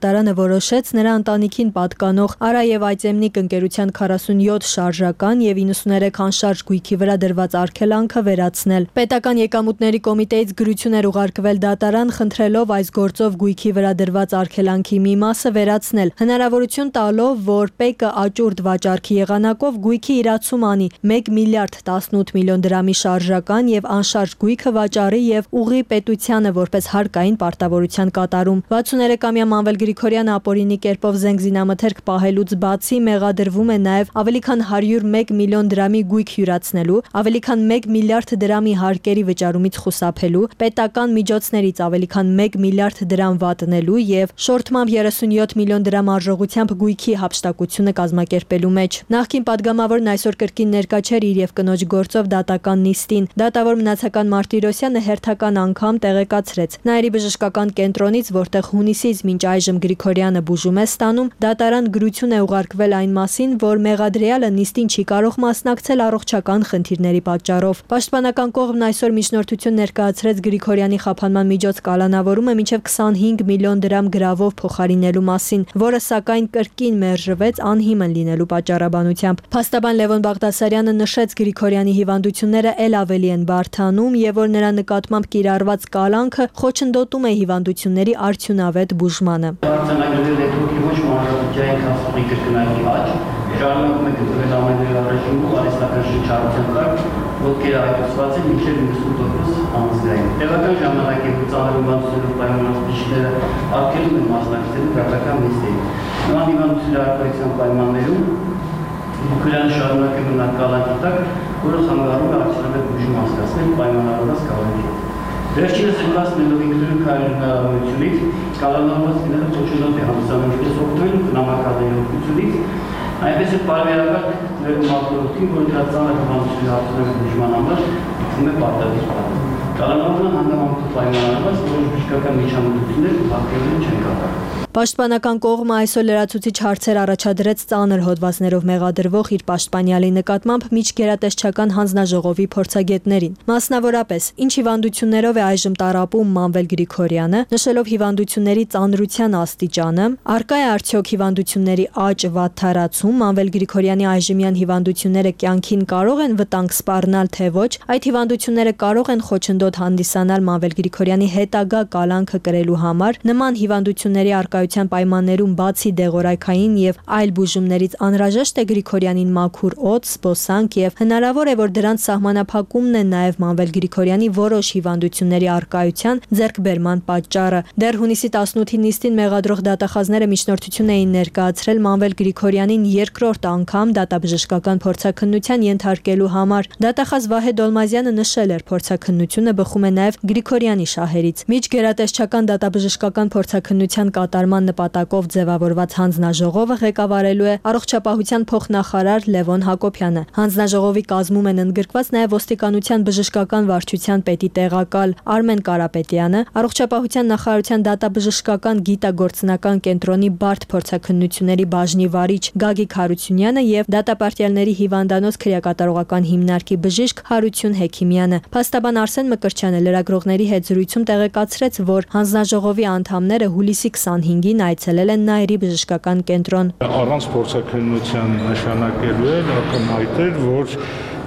դատարանը որոշեց նրա ընտանիքին պատկանող Արա եւ Այծեմնիկ ընկերության 47 շարժական եւ 93 անշարժ գույքի վրա դրված արգելանքը վերացնել։ Պետական եկամուտների կոմիտեից գրություն էր ուղարկվել դատարան, խնդրելով այս գործով գույքի վրա դրված արգելանքի մի մասը վերացնել, հնարավորություն տալով, որ ՊԵԿ-ը աճուրդ վաճառքի եղանակով գույքի իրացում անի 1 միլիարդ 18 միլիոն դրամի շարժական եւ անշարժ գույքը վաճառի եւ ուղի պետությանը որպես հարկային պարտավորության կատարում։ 63-ամյա Մանվել Գրիգորյանը ապօրինի կերպով զենք զինամթերք պահելուց բացի մեղադրվում է նաեւ ավելի քան 101 միլիոն դրամի գույք հյուրացնելու, ավելի քան 1 միլիարդ դրամի հարկերի վճարումից խուսափելու, պետական միջոցներից ավելի քան 1 միլիարդ դրամ վատնելու եւ շորթմամբ 37 միլիոն դրամ արժողությամբ գույքի հափշտակությունը կազմակերպելու մեջ։ Նախկին падգամավորն այսօր կրկին ներկա չէր իր եւ կնոջ գործով դատական նիստին։ Դատավոր Մնացական Մարտիրոսյանը հերթական անգամ տեղեկացրեց Նաիրի բժշկական կենտրոնից, որտեղ հունիսից մինչ այժմ Գրիգորյանը բուժում է ստանում, դատարան գրություն է ուղարկվել այն մասին, որ մեղադրյալը նիստին չի կարող մասնակցել առողջական խնդիրների պատճառով։ Պաշտպանական կողմն այսօր միջնորդություն ներկայացրեց Գրիգորյանի խափանման միջոց կալանավորումը մինչև 25 միլիոն դրամ գրավով փոխարինելու մասին, որը սակայն կրկին մերժվեց անհիմն լինելու պատճառաբանությամբ։ Փաստաբան Լևոն Բաղդասարյանը նշեց Գրիգորյանի հիվանդությունները ել ավելի են բարդանում եւ որ նրա նկատմամբ կիրառված կալանքը խոչընդոտում է հիվանդությունների արդյունավետ բուժմանը։ Արձանագրվել է թոքի ոչ մանրամասնային քասողի կրկնակի աճ, շարունակում է գտնվել ամենօրյա ռեժիմում արհեստական շնչառության տակ, ոտքերը այդուսված են մինչև 90% անձրային։ Տեղական ժամանակի ծանր հիվանդություններով պայմանավորված բժիշկները արգելում են մասնակցել դատական նիստին։ Նման հիվանդությունների արկայության պայմաններում Գրիգորյանը շարունակում է կալանքի տակ, որը խանգարում է արդյունավետ բուժում հասկացնել պայմանավորված կալանքի։ Վերջինս զգացնելով ինքնուրույն քայլությունից կալանավորված լինելը խոչընդոտ է հանդիսանում ինչպես օգտվել բնամակալների օգնությունից, այնպես էլ պարբերական ներում ավտորոտին, որը դրա ծանր հիվանդությունների արդյունավետ բուժման համար գտնվում է պարտադիր բան։ Կալանավորման հանգամանքով պայմանավորված որոշ բժշկական միջամտություններ հաղթելու չեն կատարվում։ Պաշտպանական կողմը այսօր լրացուցիչ հարցեր առաջադրեց ծանր հոդվածներով մեղադրվող իր պաշտպանյալի նկատմամբ միջգերատեսչական հանձնաժողովի փորձագետներին։ Մասնավորապես, ինչ հիվանդություններով է այժմ տառապում Մանվել Գրիգորյանը, նշելով հիվանդությունների ծանրության աստիճանը, արկա է արդյոք հիվանդությունների աճ վատթարացում, Մանվել Գրիգորյանի այժմյան հիվանդությունները կյանքին կարող են վտանգ սպառնալ թե ոչ, այդ հիվանդությունները կարող են խոչընդոտ հանդիսանալ Մանվել Գրիգորյանի հետագա կալանքը կրելու համար, նման հիվանդությունների արկայության պայմաններում բացի դեղորայքային եւ այլ բուժումներից անհրաժեշտ է Գրիգորյանին մաքուր օդ, սպոսանք եւ հնարավոր է որ դրանց սահմանափակումն է նաեւ Մանվել Գրիգորյանի որոշ հիվանդությունների արկայության ձեռքբերման պատճառը։ Դեռ հունիսի 18-ի նիստին մեղադրող դատախազները միջնորդություն էին ներկայացրել Մանվել Գրիգորյանին երկրորդ անգամ դատաբժշկական փորձաքննության ենթարկելու համար։ Դատախազ Վահե Դոլմազյանը նշել էր փորձաքննությունը բխում է նաեւ Գրիգորյանի շահերից։ Միջգերատեսչական դատաբժշկական փորձաքննության կատարման նպատակով ձևավորված հանձնաժողովը ղեկավարելու է առողջապահության փոխնախարար Լևոն Հակոբյանը։ Հանձնաժողովի կազմում են ընդգրկված նաև ոստիկանության բժշկական վարչության պետի տեղակալ Արմեն Կարապետյանը, առողջապահության նախարարության դատաբժշկական գիտագործնական կենտրոնի բարդ փորձաքննությունների բաժնի վարիչ Գագիկ Հարությունյանը եւ դատապարտյալների հիվանդանոց քրեակատարողական հիմնարկի բժիշկ Հարություն Հեքիմյանը։ Փաստաբան Արսեն Մկրտչյանը լրագրողների հետ զրույցում տեղեկացրեց, որ հանձնաժողովի անդամները հուլիսի 25-ին այցելել են Նաիրի բժշկական կենտրոն։ Առանց փորձաքննության նշանակելու է ակնհայտ էր, որ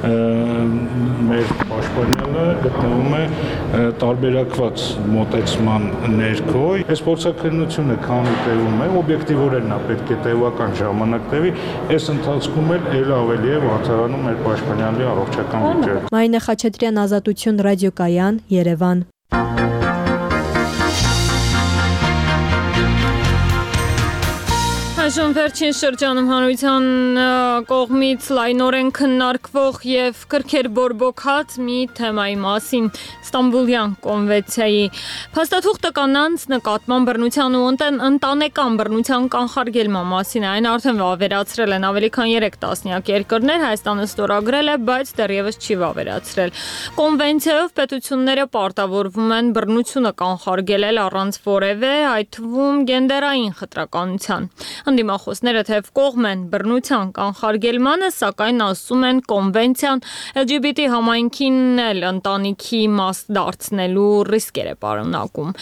մեր պաշտպանյալը գտնվում է տարբերակված մոտեցման ներքո։ Այս փորձաքննությունը քանի տևում է, օբյեկտիվորեն նա պետք է տևական ժամանակ տևի, այս ընթացքում էլ ավելի է վատթարանում մեր պաշտպանյալի առողջական վիճակը։ Մարինե Խաչատրյան, Ազատություն, Ռադիոկայան, Երևան։ Այժմ վերջին շրջանում հանրության կողմից լայնորեն քննարկվող եւ կրքեր բորբոքած մի թեմայի մասին Ստամբուլյան կոնվենցիայի փաստաթուղթը կանանց նկատմամբ բռնության ու ընտանեկան բռնության կանխարգելման մասին այն արդեն վավերացրել են ավելի քան 3 տասնյակ երկրներ, Հայաստանը ստորագրել է, բայց դեռևս չի վավերացրել։ Կոնվենցիայով պետությունները պարտավորվում են բռնությունը կանխարգելել առանց որևէ, այդ թվում գենդերային խտրականության։ Ընդդիմախոսները թեև կողմ են բռնության կանխարգելմանը, սակայն ասում են կոնվենցիան LGBT համայնքին էլ ընտանիքի մաս դարձնելու ռիսկեր է պարունակում։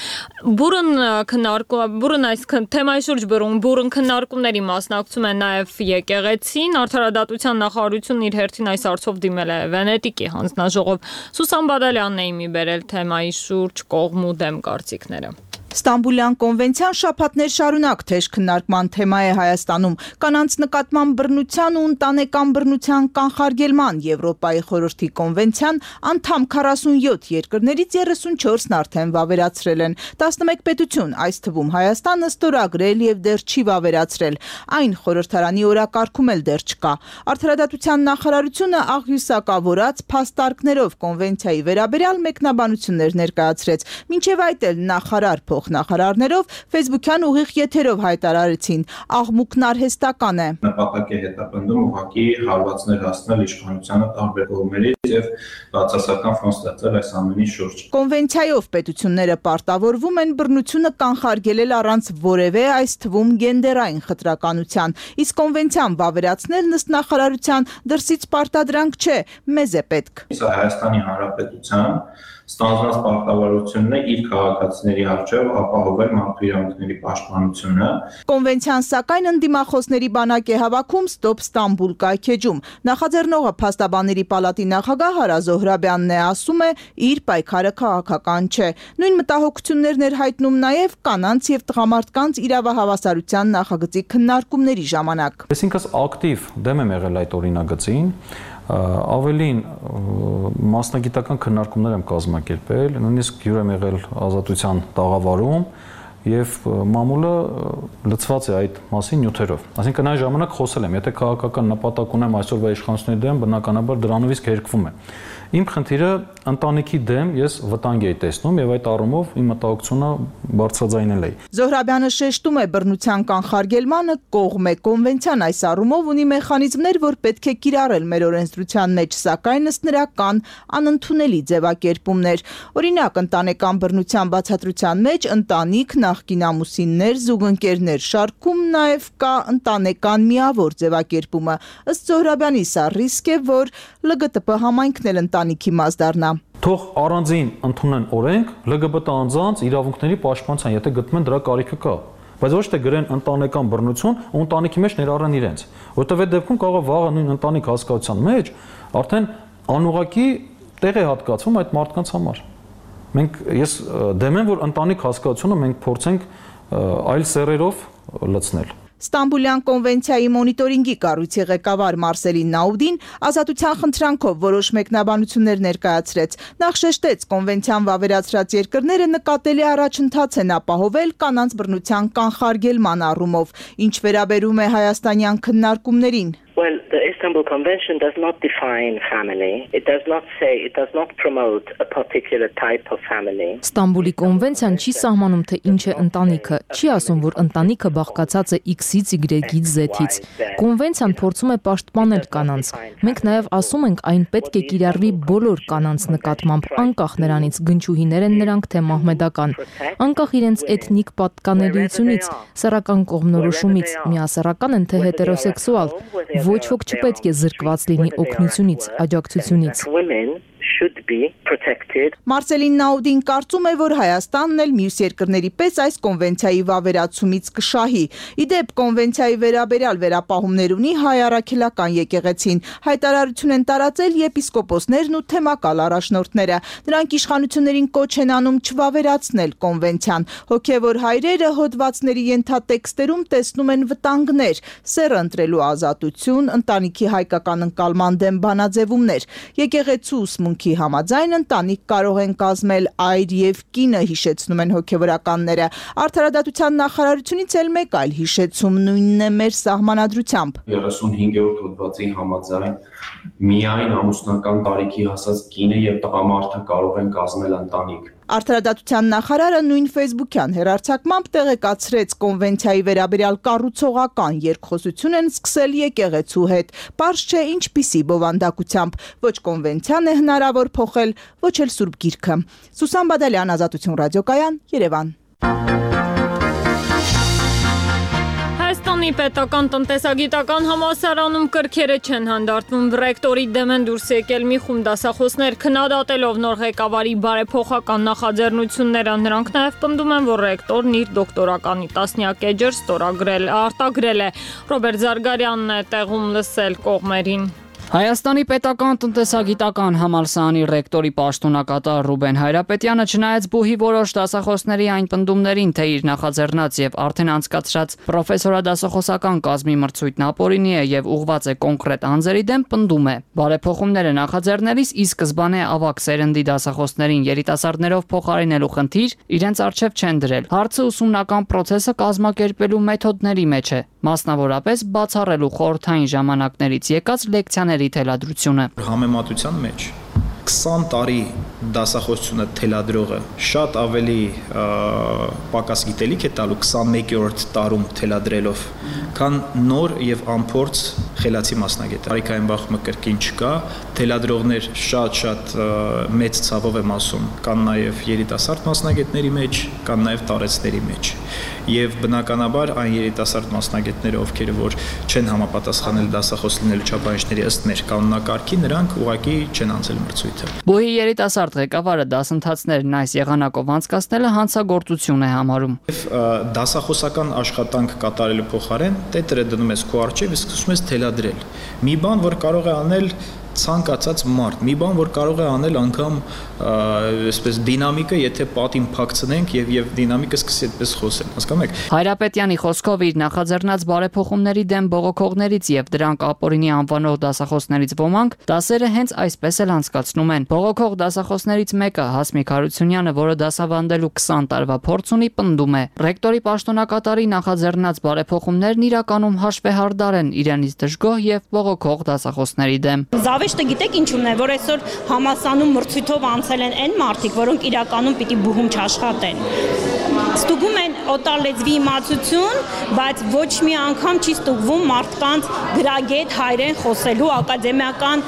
Բուրըն այս թեմայի շուրջ բուրըն քննարկումների մասնակցում է նաև եկեղեցին, Արդարադատության նախարարությունն իր հերթին այս հարցով դիմել է Վենետիկի հանձնաժողով։ Սուսան Բադալյանն է իմի բերել թեմայի շուրջ կողմ ու դեմ կարծիքները։ Ստամբուլյան կոնվենցիան շաբաթներ շարունակ թեժ քննարկման թեմա է Հայաստանում։ Կանանց նկատմամբ բռնության ու ընտանեկան բռնության կանխարգելման Եվրոպայի խորհրդի կոնվենցիան անդամ 47 երկրներից 34-ն արդեն վավերացրել են։ 11 պետություն, այս թվում Հայաստանը, ստորագրել եւ դեռ չի վավերացրել։ Այն խորհրդարանի օրակարգում էլ դեռ չկա։ Արդարադատության նախարարությունը աղյուսակավորած փաստարկներով կոնվենցիայի վերաբերյալ մեկնաբանություններ ներկայացրեց։ Մինչև այդ էլ նախարար փոխնախարարներով Facebook-յան ուղիղ եթերով հայտարարեցին. աղմուկն արհեստական է։ Նպատակ է հետապնդում ուղղակի հարվածներ հասնել իշխանությանը տարբեր կողմերից եւ բացասական ֆոն ստեղծել այս ամենի շուրջ։ Կոնվենցիայով պետությունները պարտավորվում են բռնությունը կանխարգելել առանց որևէ, այս թվում գենդերային խտրականության։ Իսկ կոնվենցիան վավերացնել ըստ նախարարության դրսից պարտադրանք չէ, մեզ է պետք։ Սա Հայաստանի Հանրապետության ստանձնած պարտավորությունն է իր քաղաքացիների առջև ապահովել մարդու իրավունքների պաշտպանությունը։ Կոնվենցիան սակայն ընդդիմախոսների բանակ է հավաքում Stop Stambul կայքեջում։ Նախաձեռնողը Փաստաբանների պալատի նախագահ Հարա Զոհրաբյանն է, ասում է, իր պայքարը քաղաքական չէ։ Նույն մտահոգություններն էր հայտնում նաև կանանց եւ տղամարդկանց իրավահավասարության նախագծի քննարկումների ժամանակ։ Այսինքն ակտիվ դեմ եմ եղել այդ օրինագծին, ավելին մասնագիտական քննարկումներ եմ կազմակերպել, նույնիսկ հյուր եմ եղել ազատության տաղավարում եւ մամուլը լցված է այդ մասին նյութերով։ Այսինքն այն ժամանակ խոսել եմ, եթե քաղաքական նպատակ ունեմ այսօրվա իշխանությունների դեմ, բնականաբար դրանով իսկ հերկվում է։ Իմ խնդիրը ընտանիքի դեմ ես վտանգ էի տեսնում եւ այդ առումով իմ մտահոգությունը բարձրաձայնել էի։ Զոհրաբյանը շեշտում է բռնության կանխարգելմանը կողմ է կոնվենցիան այս առումով ունի մեխանիզմներ, որ պետք է կիրառել մեր օրենսդրության մեջ, սակայն ըստ նրա կան անընդունելի ձևակերպումներ։ Օրինակ, ընտանեկան բռնության բացատրության մեջ ընտանիք, նախկին ամուսիններ, զուգընկերներ շարքում նաև կա ընտանեկան միավոր ձևակերպումը։ Ըստ Զոհրաբյանի սա ռիսկ է, որ ԼԳՏՊ համայնքն էլ ընտանիքի մաս դառնա։ Թող առանձին ընդունեն օրենք ԼԳԲՏ անձանց իրավունքների պաշտպանության, եթե գտնում են դրա կարիքը կա, բայց ոչ թե գրեն ընտանեկան բռնություն ու ընտանիքի մեջ ներառեն իրենց, որտեղ այդ դեպքում կարող է վաղը նույն ընտանիք հասկացության մեջ արդեն անուղղակի տեղ է հատկացվում այդ մարդկանց համար։ Ես դեմ եմ, որ ընտանիք հասկացությունը մենք փորձենք այլ սեռերով լցնել։ Ստամբուլյան կոնվենցիայի մոնիտորինգի կառույցի ղեկավար Մարսելին Նաուդին ազատության խնդրանքով որոշ մեկնաբանություններ ներկայացրեց։ Նախ շեշտեց, կոնվենցիան վավերացրած երկրները նկատելի առաջընթաց են ապահովել կանանց բռնության կանխարգելման առումով, ինչ վերաբերում է հայաստանյան քննարկումներին։ Well, the Istanbul Convention does not define family. It does not promote a particular type of family. Ստամբուլի կոնվենցիան չի սահմանում, թե ինչ է ընտանիքը, չի ասում, որ ընտանիքը բաղկացած է X-ից, Y-ից, Z-ից։ Կոնվենցիան փորձում է պաշտպանել կանանց։ Մենք նաև ասում ենք, այն պետք է կիրառվի բոլոր կանանց նկատմամբ, անկախ նրանից գնչուհիներ են նրանք, թե մահմեդական, անկախ իրենց էթնիկ պատկանելիությունից, սեռական կողմնորոշումից, միասեռական են թե հետերոսեքսուալ։ Ոչ ոք չպետք է զրկված լինի օգնությունից, աջակցությունից։ Մարսելին Նաուդին կարծում է, որ Հայաստանն էլ մյուս երկրների պես այս կոնվենցիայի վավերացումից կշահի։ Իդեպ կոնվենցիայի վերաբերյալ վերապահումներ ունի հայ առաքելական եկեղեցին։ Հայտարարություն են տարածել եպիսկոպոսներն ու թեմակալ առաջնորդները։ Նրանք իշխանություններին կոչ են անում չվավերացնել կոնվենցիան։ Հոգևոր հայրերը հոդվածների ենթատեքստերում տեսնում են վտանգներ, սեռ ընտրելու ազատություն, ընտանիքի հայկական ընկալման դեմ բանաձևումներ։ Եկեղեցու ուսմունքի համաձայն ընտանիք կարող են կազմել այր եւ կինը, հիշեցնում են հոգեվորականները։ Արդարադատության նախարարությունից էլ մեկ այլ հիշեցում նույնն է մեր սահմանադրությամբ։ 35-րդ հոդվածի համաձայն միայն ամուսնական տարիքի հասած կինը եւ տղամարդը կարող են կազմել ընտանիք։ Արդարադատության նախարարը նույն Facebook-յան հեռարձակմամբ տեղեկացրեց կոնվենցիայի վերաբերյալ կառուցողական երկխոսություն են սկսել եկեղեցու հետ։ Պարզ չէ ինչպիսի բովանդակությամբ, ոչ կոնվենցիան է հնարավոր փոխել, ոչ էլ Սուրբ Գիրքը։ Սուսան Բադալյան, Ազատություն ռադիոկայան, Երևան։ Հայաստանի պետական տնտեսագիտական համալսարանում կրքերը չեն հանդարտվում, ռեկտորի դեմ են դուրս եկել մի խումբ դասախոսներ, քննադատելով նոր ղեկավարի բարեփոխական նախաձեռնությունները, նրանք նաև պնդում են, որ ռեկտորն իր դոկտորականի տասնյակ էջեր արտագրել է։ Ռոբերտ Զարգարյանն է տեղում լսել կողմերին։ Հայաստանի պետական տնտեսագիտական համալսարանի ռեկտորի պաշտոնակատար Ռուբեն Հայրապետյանը չնայած բուհի որոշ դասախոսների այն պնդումներին, թե իր նախաձեռնած եւ արդեն անցկացրած պրոֆեսորադասախոսական կազմի մրցույթն ապօրինի է եւ ուղղված է կոնկրետ անձերի դեմ, պնդում է. բարեփոխումները նախաձեռնելիս ի սկզբանե ավագ սերնդի դասախոսներին երիտասարդներով փոխարինելու խնդիր իրենց առջև չեն դրել։ Հարցը ուսումնական process-ը կազմակերպելու մեթոդների մեջ է, մասնավորապես բացառելու խորհրդային ժամանակներից եկած լեկցիաների թելադրությունը։ Համեմատության մեջ 20 տարի դասախոսությունը թելադրողը շատ ավելի պակաս գիտելիք է տալու 21-րդ տարում թելադրելով, քան նոր եւ անփորձ խելացի մասնագետ։ Արիքային բախումը կրկին չկա, թելադրողներ շատ մեծ ցավով եմ ասում, կան նաեւ երիտասարդ մասնագետների մեջ, կան նաեւ տարեցների մեջ։ Եվ բնականաբար այն երիտասարդ մասնագետները, ովքեր որ չեն համապատասխանել դասախոս լինելու չափանիշների ըստ մեր կանոնակարգի, նրանք ուղղակի չեն անցել մրցույթը։ Բուհի երիտասարդ ղեկավարը դասընթացներն այս եղանակով անցկացնելը հանցագործություն է համարում։ Դասախոսական աշխատանք կատարելու փոխարեն տետրը դնում ես քո առջև իսկ սկսում ես թելադրել։ Մի բան, որ կարող է անել ցանկացած մարդ, մի բան, որ կարող է անել անգամ այսպես դինամիկը, եթե պատին փակցնենք եւ դինամիկը սկսի այդպես խոսել, հասկանում եք։ Հայրապետյանի խոսքով իր նախաձեռնած բարեփոխումների դեմ բողոքողներից եւ դրանք ապօրինի անվանող դասախոսներից ոմանք դասերը հենց այսպես էլ անցկացնում են։ Բողոքող դասախոսներից մեկը Հասմիկ Հարությունյանը, որը դասավանդելու 20 տարվա փորձ ունի, պնդում է. ռեկտորի պաշտոնակատարի նախաձեռնած բարեփոխումներն իրականում հաշվեհարդար են իրենից դժգոհ եւ բողոքող դասախոսների դեմ։ Զավեշտը գիտեք ինչու՞մն է, որ այսօր համալսանում մրցույթով անցել են այն մարդիկ, որոնք իրականում պիտի բուհում չաշխատեն։ Ստուգում են օտարլեզվի իմացություն, բայց ոչ մի անգամ չի ստուգվում մարդկանց գրագետ հայերեն խոսելու ակադեմիական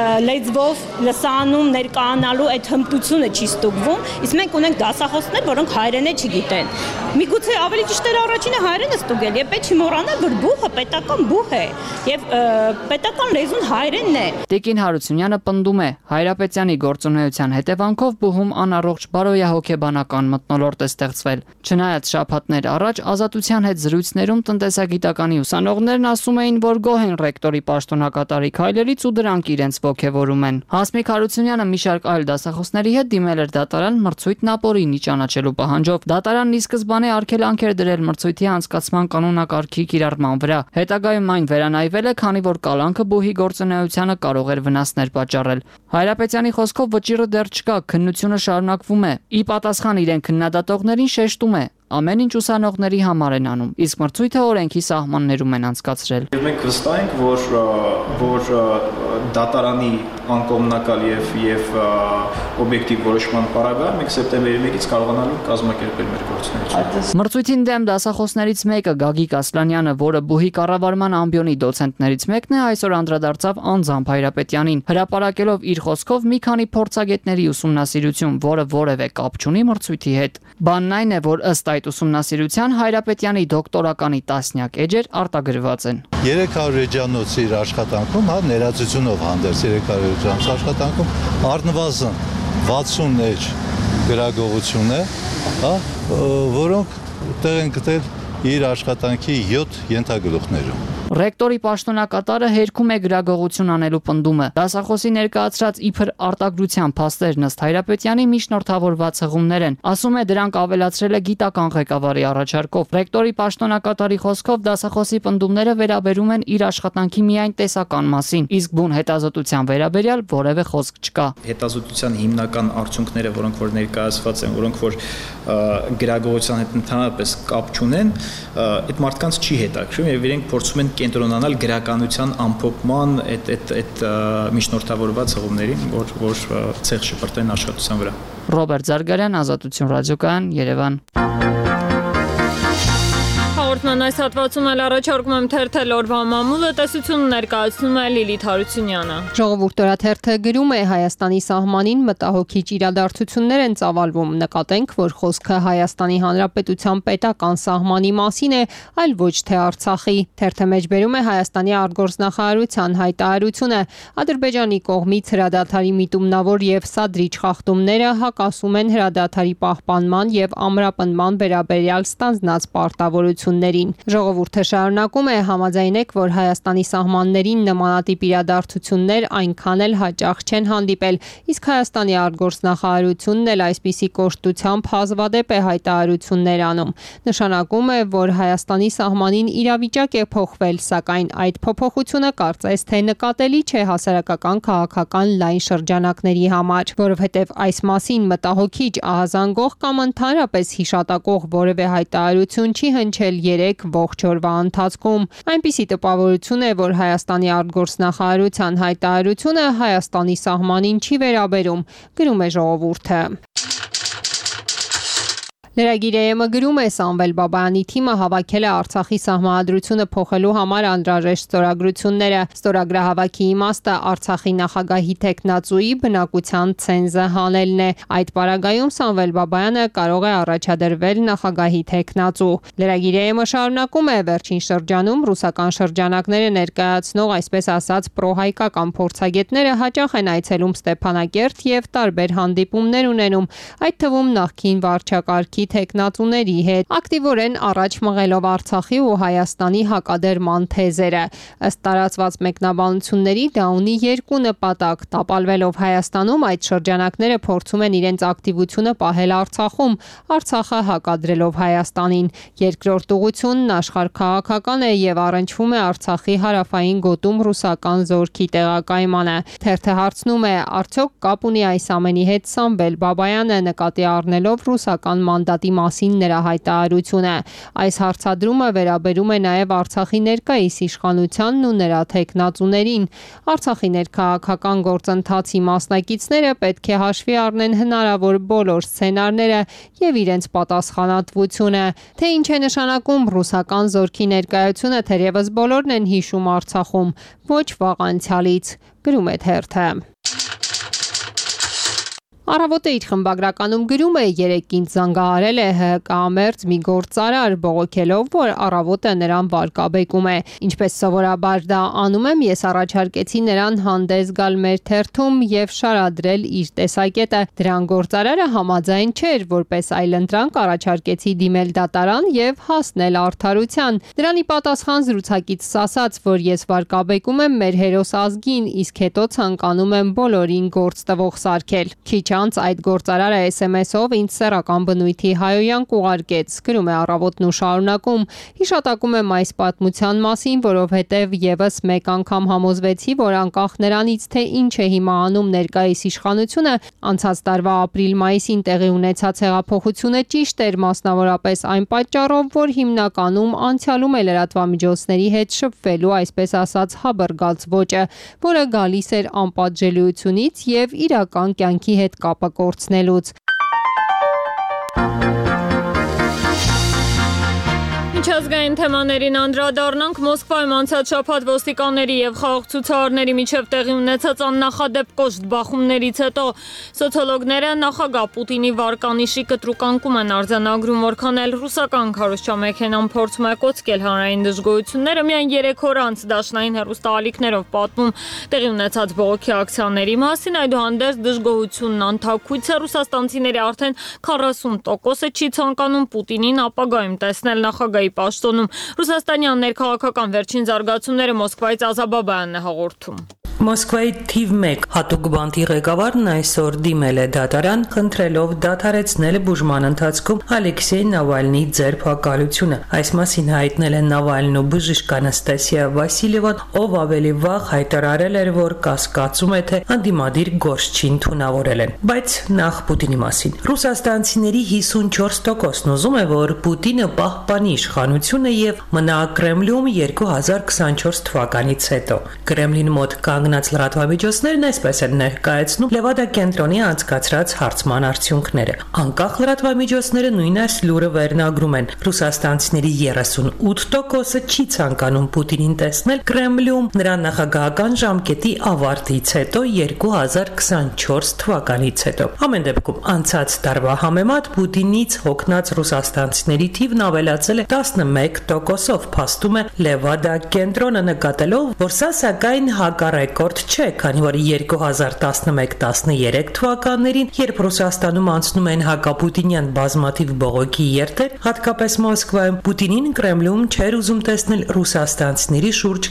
լեզվով լսանում ներկայանալու այդ հմտությունը չի ստուգվում, իսկ մենք ունենք դասախոսներ, որոնք հայերենը չգիտեն։ Միգուցե ավելի ճիշտ էր առաջինը հայերենը ստուգել, եւ պետք չի մոռանալ, որ բուհը պետական բուհ է եւ պետական լեզուն հայերենն է։ Տիկին Հարությունյանը պնդում է, Հայրապետյանի գործունեության հետևանքով բուհում անառողջ բարոյահոգեբանական մթնոլորտ է ստեղծվել։ Չնայած շաբաթներ առաջ Ազատության հետ զրույցներում տնտեսագիտականի ուսանողներն ասում էին, որ գոհ են ռեկտորի պաշտոնակատարի քայլերից ու դրանք իրենց ոգևորում են։ Հասմիկ Հարությունյանը մի շարք այլ դասախոսների հետ դիմել էր դատարան մրցույթն ապօրինի ճանաչելու պահանջով։ Դատարանն ի սկզբանե արգելանք էր դրել մրցույթի անցկացման կանոնակարգի կիրառման վրա։ Հետագայում այն վերանայվել է, քանի որ կալանքը բուհի գործունեությանը կարող էր վնասներ պատճառել։ Հայրապետյանի խոսքով վճիռը դեռ չկա, քննությունը շարունակվում է։ Ի պատասխան իրեն քննադատողներին շեշտում է. ամեն ինչ ուսանողների համար են անում, իսկ մրցույթը օրենքի սահմաններում են անցկացրել։ Եվ մենք վստահ ենք, որ դատարանի անկողմնակալ եւ օբյեկտիվ որոշման պարագայում մենք սեպտեմբերի 1-ից կարողանալու կազմակերպել մեր գործունեությունը։ Մրցույթին դեմ դասախոսներից մեկը Գագիկ Ասլանյանը, որը բուհի կառավարման ամբիոնի դոցենտներից մեկն է, այսօր անդրադարձավ անձամբ Հայրապետյանին, հրապարակելով իր խոսքով մի քանի փորձագետների ուսումնասիրություն, որը որևէ կապ չունի մրցույթի հետ։ Բանն այն է, որ ըստ այդ ուսումնասիրության Հայրապետյանի դոկտորականի տասնյակ էջեր արտագրված են։ 300 էջանոցի իր աշխատանքում, ներածությունով հանդերձ 300 էջանոց աշխատանքում առնվազն 60 էջ գրագողություն է, որոնք տեղ են գտել իր աշխատանքի 7 ենթագլուխներում։ Ռեկտորի պաշտոնակատարը հերքում է գրագողություն անելու պնդումը։ Դասախոսի ներկայացրած իբր արտագրության փաստերն ըստ Հայրապետյանի միջնորդավորված հղումներ են։ Ասում է, դրանք ավելացրել է գիտական ղեկավարի առաջարկով։ Ռեկտորի պաշտոնակատարի խոսքով դասախոսի պնդումները վերաբերում են իր աշխատանքի միայն տեսական մասին, իսկ բուն հետազոտության վերաբերյալ որևէ խոսք չկա։ Հետազոտության հիմնական արդյունքները, որոնք որ ներկայացված են, որոնք որ գրագողության հետ ընդհանրապես կապ չունեն, այդ մարդկանց չի հետաքրքրում եւ իրենք փորձում են կենտրոնանալ գրականության ամփոփման այդ միջնորդավորված հղումներին, որ ցեղ շպրտեն աշխատության վրա։ Ռոբերտ Զարգարյան, Ազատություն ռադիոկայան, Երևան։ Հաղորդման այս հատվածում էլ առաջարկում եմ թերթել օրվա մամուլը, տեսությունը ներկայացնում է Լիլիթ Հարությունյանը։ Ժողովուրդ օրաթերթը գրում է Հայաստանի սահմանին մտահոգիչ իրադարձություններ են ծավալվում։ Նկատենք, որ խոսքը Հայաստանի Հանրապետության պետական սահմանի մասին է, այլ ոչ թե Արցախի։ Թերթը մեջբերում է Հայաստանի արտգործնախարարության հայտարարությունը։ Ադրբեջանի կողմից հրադադարի միտումնավոր եւ սադրիչ խախտումները հակասում են հրադադարի պահպանման եւ ամրապնդման վերաբերյալ ստանձնած պարտավորություններին։ Ժողովուրդը շարունակում է համաձայնեք, որ Հայաստանի սահմաններին նմանատիպ իրադարձություններ այնքան էլ հաճախ չեն հանդիպել, իսկ Հայաստանի արտգործնախարարությունն էլ այսպիսի կոշտությամբ հազվադեպ է հայտարարություններ անում։ Նշանակում է, որ Հայաստանի սահմանին իրավիճակ է փոխվել, սակայն այդ փոփոխությունը կարծես թե նկատելի չէ հասարակական քաղաքական լայն շրջանակների համար, որովհետև այս մասին մտահոգիչ, ահազանգող կամ ընդհանրապես հիշատակող որևէ հայտարարություն չի հնչել 3 ողջ օրվա ընթացքում։ Այնպիսի տպավորություն է, որ Հայաստանի արտգործնախարարության հայտարարությունը Հայաստանի սահմանին չի վերաբերում, գրում է Ժողովուրդը։ Լրագիր-ը գրում է Սամվել Բաբայանի թիմը հավաքել է Արցախի սահմանադրությունը փոխելու համար անհրաժեշտ ստորագրությունները։ Ստորագրահավաքի իմաստը Արցախի նախագահի տեխնացուի բնակության ցենզը հանելն է։ Այդ պարագայում Սամվել Բաբայանը կարող է առաջադրվել նախագահի տեխնացու։ Լրագիր-ը շարունակում է վերջին շրջանում ռուսական շրջանակները ներկայացնող այսպես ասած պրոհայկական փորձագետները հաճախ են այցելում Ստեփանակերտ եւ տարբեր հանդիպումներ ունենում, այդ թվում նախկին վարչակարգի տեխնացուների հետ, ակտիվորեն առաջ մղելով Արցախի ու Հայաստանի հակադրման թեզերը։ Ըստ տարածված մեկնաբանությունների դա ունի երկու նպատակ՝ տապալվելով Հայաստանում այդ շրջանակները փորձում են իրենց ակտիվությունը պահել Արցախում, Արցախը հակադրելով Հայաստանին։ Երկրորդ ուղղությունն աշխարհքաղաքական է եւ առնչվում է Արցախի հարավային գոտում ռուսական զորքի տեղակայմանը։ Թերթը հարցնում է, արդյոք կապ ունի այս ամենի հետ Սամվել Բաբայանը նկատի առնելով ռուսական մանդատի մասին նրա հայտարարությունը։ Այս հարցադրումը վերաբերում է նաև Արցախի ներկայիս իշխանությանն ու նրա տեխնացուներին։ Արցախի ներքաղաքական գործընթացի մասնակիցները պետք է հաշվի առնեն հնարավոր բոլոր սցենարները եւ իրենց պատասխանատվությունը։ Թե ինչ է նշանակում ռուսական զորքի ներկայությունը, թերևս բոլորն են հիշում Արցախում, ոչ վաղ անցյալից, գրում է թերթը։ Առավոտը իր խմբագրականում գրում է 3-ին զանգահարել է ՀԿ-ամերձ մի գործարար բողոքելով, որ առավոտը նրան վարկաբեկում է։ Ինչպես սովորաբար դա անում եմ, ես առաջարկեցի նրան հանդես գալ մեր թերթում եւ շարադրել իր տեսակետը։ Դրան գործարարը համաձայն չէր, որպես այլընտրանք առաջարկեցի դիմել դատարան եւ հասնել արդարության։ Դրանի պատասխան զրուցակիցս ասաց, որ ես վարկաբեկում եմ մեր հերոս ազգին, իսկ հետո ցանկանում եմ բոլորին գործ տվող սարքել։ Քիչ անց այդ գործարարը SMS-ով ինձ սեռական բնույթի հայոյանք ուղարկեց, գրում է Առավոտն ու շարունակում։ Հիշատակում եմ այս պատմության մասին, որովհետև եւս մեկ անգամ համոզվեցի, որ անկախ նրանից, թե ինչ է հիմա անում ներկայիս իշխանությունը, անցած տարվա ապրիլ-մայիսին տեղի ունեցած հեղափոխությունը ճիշտ էր, մասնավորապես այն պատճառով, որ հիմնականում անցյալում է լրատվամիջոցների հետ շփվելու այսպես ասած հաբռգած ոճը, որը գալիս էր անպատժելիությունից եւ իրական կյանքի հետ կապը կորցնելուց։ Միջազգային թեմաներին անդրադառնանք Մոսկվայում անցած շաբաթ ոստիկանների եւ խաղաղ ցուցարարների միջև տեղի ունեցած աննախադեպ կոշտ բախումներից հետո սոցիոլոգները նախագահ Պուտինի վարկանիշի կտրուկ անկում են արձանագրում, որքան էլ ռուսական քարոզչամեքենան փորձում է կոծկել հանրային դժգոհությունները, միայն 3 օր անց դաշնային հեռուստաալիքներով պատմում տեղի ունեցած բողոքի ակցիաների մասին, այդուհանդերձ դժգոհությունն անթաքույց է, ռուսաստանցիների արդեն 40%-ը չի ցանկանում Պուտինին ապագայում տեսնել նախագահի պաշտոնում։ Ռուսաստանյան ներքաղաքական վերջին զարգացումները Մոսկվայից Ազաբաբյանն է հաղորդում։ Մոսկվայի թիվ 1 հատուկ բանտի ղեկավարն այսօր դիմել է դատարան, խնդրելով դադարեցնել բուժման ընթացքում Ալեքսեյ Նավալնիի ձերբակալությունը։ Այս մասին հայտնել է Նավալնին ու բժիշկ Անաստասիա Վասիլևան, ով ավելի վաղ հայտարարել էր, որ կասկածում է, թե ընդդիմադիր գործչին թունավորել են։ Բայց նախ Պուտինի մասին։ Ռուսաստանցիների 54%-ն ուզում է, որ Պուտինը պահպանի իշխանությունը եւ մնա Կրեմլում 2024 թվականից հետո։ Կրեմլին մոտ կանգ կանգնած լրատվամիջոցներն այսպես են ներկայացնում Լևադա կենտրոնի անցկացրած հարցման արդյունքները։ Անկախ լրատվամիջոցները նույն այս լուրը վերնագրում են. ռուսաստանցիների 38%-ը չի ցանկանում Պուտինին տեսնել Կրեմլում նրա նախագահական ժամկետի ավարտից հետո 2024 թվականից հետո։ Ամեն դեպքում անցած տարվա համեմատ Պուտինից հոգնած ռուսաստանցիների թիվն ավելացել է 11%-ով, փաստում է Լևադա կենտրոնը, նկատելով, որ սա սակայն հակառեկորդ չէ, քանի որ 2011-13 թվականներին, երբ Ռուսաստանում անցնում են հակապուտինյան բազմաթիվ բողոքի երթեր, հատկապես Մոսկվայում, Պուտինին Կրեմլում չէր ուզում տեսնել ռուսաստանցիների շուրջ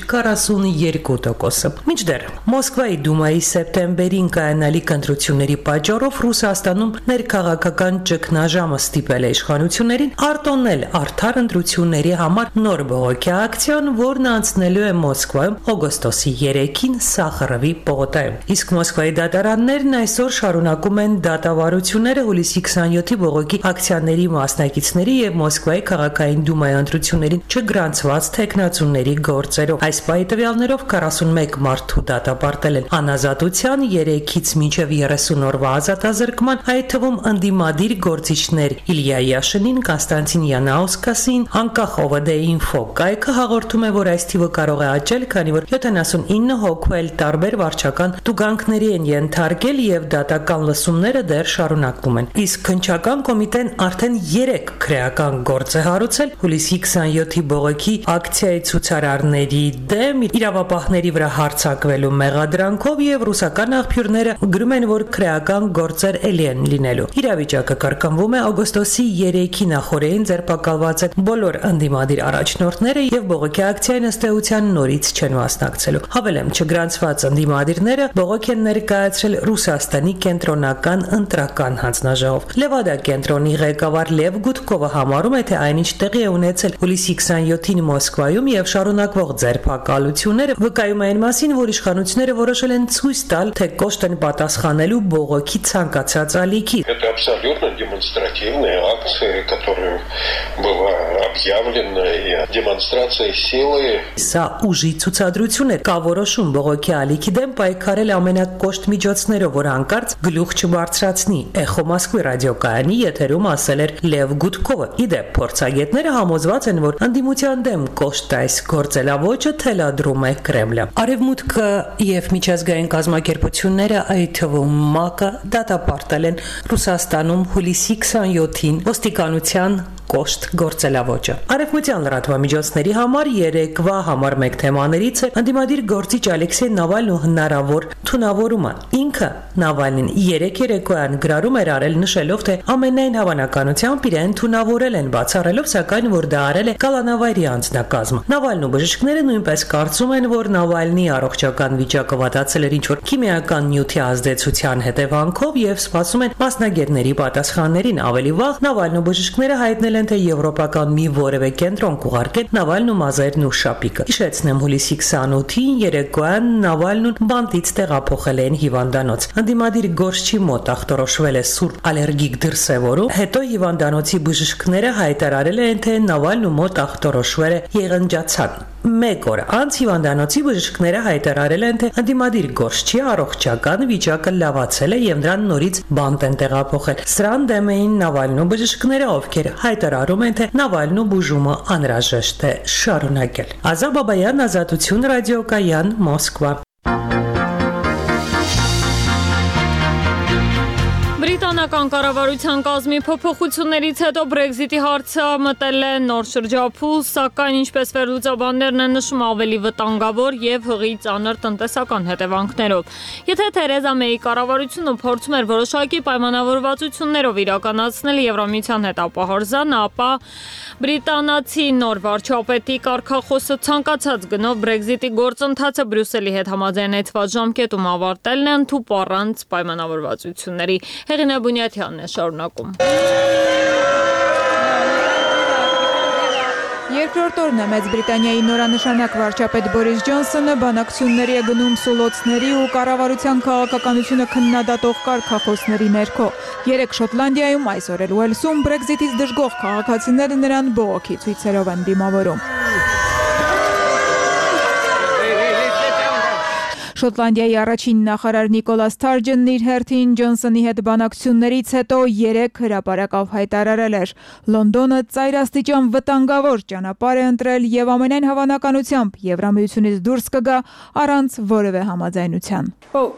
42%-ը։ Մինչդեռ Մոսկվայի դումայի սեպտեմբերին կայանալիք ընտրությունների պատճառով Ռուսաստանում ներքաղաքական ճգնաժամը ստիպել է իշխանություններին արտոնել արդար ընտրությունների համար նոր բողոքի ակցիան, որն անցնելու է Մոսկվայում օգոստոսի 3-ին Սախարովի պողոտայում։ Իսկ Մոսկվայի դատարաններն այսօր շարունակում են դատավարությունները հուլիսի 27-ի բողոքի ակցիաների մասնակիցների եւ Մոսկվայի քաղաքային դումայի ընտրություններին չգրանցված թեկնածուների գործերով։ Այս պահի տվյալներով 41 մարդու դատապարտել են անազատության, 3-ից մինչև 30 օրվա ազատազրկման, այդ թվում ընդդիմադիր գործիչներ Իլյա Յաշինին, Կոնստանտին Յանաուսկասին, անկախ OVD-Info կայքը հաղորդում է, որ այս թիվը կարող է աճել, քանի որ 79 հոգու էլ տարբեր վարչական տուգանքների են ենթարկել եւ դատական լսումները դեռ շարունակվում են։ Իսկ քննչական կոմիտեն արդեն 3 քրեական գործ է հարուցել հուլիսի 27-ի բողոքի ակցիայի ցուցարարների դեմ իրավապահների վրա հարձակվելու մեղադրանքով եւ ռուսական աղբյուրները գրում են, որ քրեական գործեր ելի են լինելու։ Իրավիճակը կրկնվում է օգոստոսի 3-ի նախօրեին ձերբակալված են բոլոր ընդդիմադիր առաջնորդները եւ բողոքի ակցիային ըստ էության նորից չեն մասնակցելու։ Հավելեմ, չգրանցված ընդդիմադիրները բողոք են ներկայացրել Ռուսաստանի կենտրոնական ընտրական հանձնաժողով։ Լևադա կենտրոնի ղեկավար Լև Գուդկովը համարում է, թե այնինչ տեղի է ունեցել հուլիսի 27-ին Մոսկվայում եւ շարունակվող ձերբակալությունները վկայում են մասին, որ իշխանությունները որոշել են ցույց տալ, թե կոշտ են պատասխանելու բողոքի ցանկացած ալիքի։ Это абсолютно демонстративная акция, которая была объявлена, и демонстрация силы. Սա ուժի ցուցադրություն է, կա որոշում բողոքի ալիքի դեմ պայքարել ամենակոշտ միջոցներով, որ հանկարծ գլուխ չբարձրացնի։ Էխո Մոսկվի ռադիոկայանի եթերում ասել էր Լև Գուդկովը։ Իդեպ փորձագետները համոզված են, որ ընդդիմության դեմ կոշտ այս գործելավոճը թելադրում է Կրեմլը։ Արևմուտքը եւ միջազգային կազմակերպությունները, այդ թվում ՄԱԿ-ը, դատապարտել են Ռուսաստանում հուլիսի 27-ին ոստիկանության կոշտ գործելավոճը։ Արևմտյան լրատվամիջոցների համար երեկվա համար մեկ թեմաներից է ընդդիմադիր գործիչ Ալեքսեյ Նավալնու հնարավոր թունավորումը։ Ինքը Նավալնին 3 երեկոյան գրառում էր արել, նշելով, թե ամենայն հավանականությամբ իրեն թունավորել են, բացառելով սակայն, որ դա արել է կալանավայրի անձնակազմը։ Նավալնու բժիշկները նույնպես կարծում են, որ Նավալնի առողջական վիճակը վատացել էր ինչ-որ քիմիական նյութի ազդեցության հետևանքով եւ սպասում են մասնագետների պատասխաններին։ Ավելի վաղ Նավալնու բժիշկները հայտնել թե եվրոպական մի որևէ կենտրոն կուղարկեն Նավալնու մազերն ու շապիկը։ Հիշեցնեմ, հուլիսի 28-ին երեկոյան Նավալնուն բանտից տեղափոխել են հիվանդանոց։ Ընդդիմադիր գործչի մոտ ախտորոշվել է սուր ալերգիկ դրսևորում, հետո հիվանդանոցի բժիշկները հայտարարել են, թե Նավալնու մոտ ախտորոշվել է եղնջացան։ Մեկ օր անց հիվանդանոցի բժիշկները հայտարարել են, թե ընդդիմադիր գործչի առողջական վիճակը լավացել է եւ նրան նորից բանտ են տեղափոխել։ Սրան դեմ էին Նավալնու բժիշկները, ովքեր հայտարարում են, թե Նավալնու բուժումը անհրաժեշտ է շարունակել։ Ազա Բաբայան, Ազատություն ռադիոկայան, Մոսկվա։ Բրիտանական կառավարության կազմի փոփոխություններից հետո Brexit-ի հարցը մտել է նոր շրջափուլ, սակայն ինչպես վերլուծաբաններն են նշում, ավելի վտանգավոր եւ հղի ծանր տնտեսական հետևանքներով։ Եթե Թերեզա Մեյի կառավարությունը փորձում էր որոշակի պայմանավորվածություններով իրականացնել Եվրամիության հետ ապահորզան, ապա բրիտանացի նոր վարչապետի կարգախոսը ցանկացած գնով Brexit-ի գործընթացը Բրյուսելի հետ համաձայնեցված ժամկետում ավարտելն է ընդհուպ առանց պայմանավորվածությունների։ Հեղինե Բունյաթյանն է շարունակում։ Երկրորդ օրն է Մեծ Բրիտանիայի նորանշանակ վարչապետ Բորիս Ջոնսոնը բանակցությունների է գնում սուլոցների ու կառավարության քաղաքականությունը քննադատող կարգախոսների ներքո։ Երեկ Շոտլանդիայում, այսօր էլ Ուելսում Brexit-ից դժգոհ քաղաքացիները նրան բողոքի ցույցերով են դիմավորում։ Շոտլանդիայի առաջին նախարար Նիկոլաս Սթարջենն իր հերթին Ջոնսոնի հետ բանակցություններից հետո 3 հրապարակավ հայտարարել էր. Լոնդոնը ծայրաստիճան վտանգավոր ճանապարհ է ընտրել եւ ամենայն հավանականությամբ Եվրամիությունից դուրս կգա առանց որևէ համաձայնության։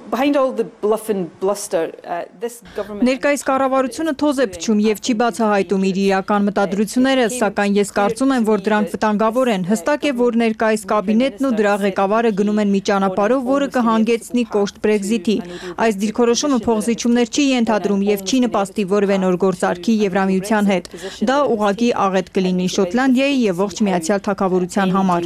Ներկայիս կառավարությունը թոզ է փչում եւ չի բացահայտում իր իրական մտադրությունները, սակայն ես կարծում եմ, որ դրանք վտանգավոր են։ Հստակ է, որ ներկայիս կաբինետն ու դրա ղեկավարը գնում են մի ճանապարհով, որը կհանգեցնի կոշտ Brexit-ի։ Այս դիրքորոշումը փոխզիջումներ չի ենթադրում եւ չի նպաստի որևէ նոր գործարքի Եվրամիության հետ։ Դա ուղղակի աղետ կլինի Շոտլանդիայի եւ ողջ Միացյալ Թագավորության համար։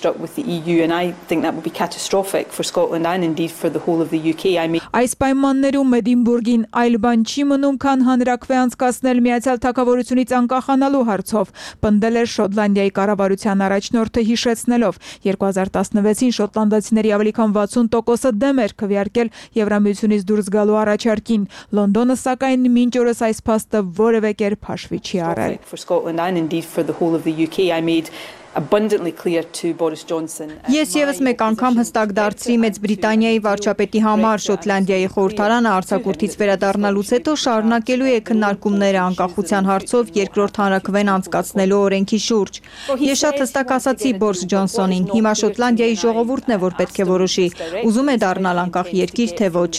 Այս պայմաններում Էդինբուրգին այլ բան չի մնում, քան հանրաքվե անցկացնել Միացյալ Թագավորությունից անկախանալու հարցով, պնդել էր Շոտլանդիայի կառավարության առաջնորդը հիշեցնելով 2016-ին շոտլանդացիների ավելի քան 60%-ը դեմ էր քվեարկել Եվրամիությունից դուրս գալու առաջարկին։ Լոնդոնը սակայն մինչ օրս այս փաստը որևէ կերպ հաշվի չի առել։ Ես եւս մեկ անգամ հստակ դարձրի Մեծ Բրիտանիայի վարչապետի համար Շոտլանդիայի խորհրդարանը արձակուրդից վերադառնալուց հետո շարունակելու է քննարկումները անկախության հարցով երկրորդ հանրաքվեն անցկացնելու օրենքի շուրջ։ Ես շատ հստակ ասացի Բորիս Ջոնսոնին, հիմա Շոտլանդիայի ժողովուրդն է, որ պետք է որոշի, ուզում է դառնալ անկախ երկիր, թե ոչ։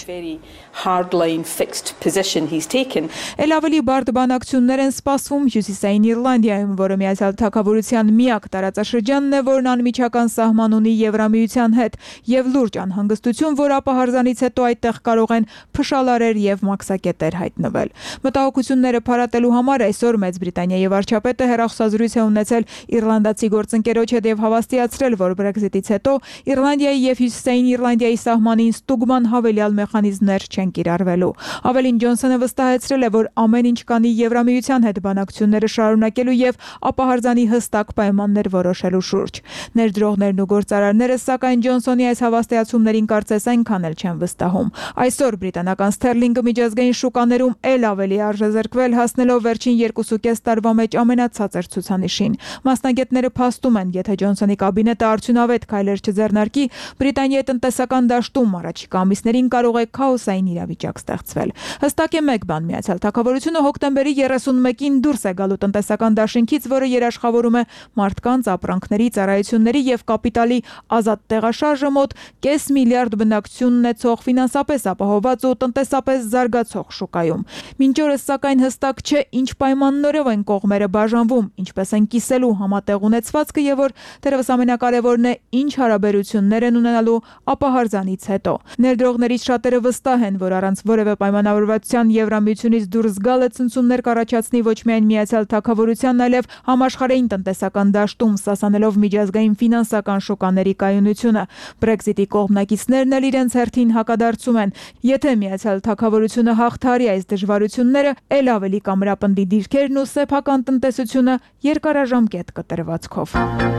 Էլ ավելի բարդ բանակցություններ են սպասվում Հյուսիսային Իռլանդիայում, որը Միացյալ Թագավորության միակ տարածաշրջանն է, որն անմիջական սահման ունի Եվրամիության հետ, եւ լուրջ անհանգստություն, որ ապահարզանից հետո այդտեղ կարող են փշալարեր եւ մաքսակետեր հայտնվել։ Մտահոգությունները փարատելու համար այսօր Մեծ Բրիտանիայի վարչապետը հեռախոսազրույց է ունեցել իռլանդացի գործընկերոջ հետ եւ հավաստիացրել, որ Brexit-ից հետո Իռլանդիայի եւ Հյուսիսային Իռլանդիայի սահմանին ստուգման հավելյալ մեխանիզմներ չեն կիրառվելու։ Ավելին Ջոնսոնը վստահեցրել է, որ ամեն ինչ կանի Եվրամիության հետ բանակցությունները շարունակելու եւ ապահարզանի հստակ պայմաններ որոշելու շուրջ։ Ներդրողներն ու գործարարները սակայն Ջոնսոնի այս հավաստիացումներին կարծես այնքան էլ չեն վստահում։ Այսօր բրիտանական ստերլինգը միջազգային շուկաներում էլ ավելի արժեզրկվել, հասնելով վերջին 2.5 տարվա մեջ ամենացածր ցուցանիշին։ Մասնագետները փաստում են, եթե Ջոնսոնի կաբինետը արդյունավետ քայլեր չձեռնարկի, Բրիտանիայի տնտեսական դաշտում առաջիկա ամիսներին կարող է քաոսային իրավիճակ ստեղծվել։ Հստակ է մեկ բան, Միացյալ Թագավորությունը հոկտեմբերի 31-ին դուրս է գալու տնտեսական դաշինքից, որը երաշխավորում է մարդկանց ապրանքների, ծառայությունների եւ կապիտալի ազատ տեղաշարժը մոտ 500 միլիարդ բնակչություն ունեցող ֆինանսապես ապահովված ու տնտեսապես զարգացող շուկայում։ Մինչ օրս սակայն հստակ չէ, ինչ պայմաններով են կողմերը բաժանվում, ինչպես են կիսելու համատեղ ունեցվածքը եւ որ դեռևս ամենակարևորն է, ինչ հարաբերություններ են ունենալու ապահարզանից հետո։ Ներդրողներից շատերը վստահ են, որ առանց որևէ պայմանավորվածության Եվրամիությունից դուրս գալը ցնցումներ կառաջացնի ոչ միայն Միացյալ Թագավորության, այլև համաշխարհային տնտեսական դաշտում, սասանելով միջազգային ֆինանսական շոկաների կայունությունը։ Brexit-ի կողմնակիցներն էլ իրենց հերթին հակադարձում են, եթե Միացյալ Թագավորությունը հաղթարի այս դժվարությունները, ել ավելի կամրապնդի դիրքերն ու սեփական տնտեսությունը երկարաժամկետ կտրվածքով։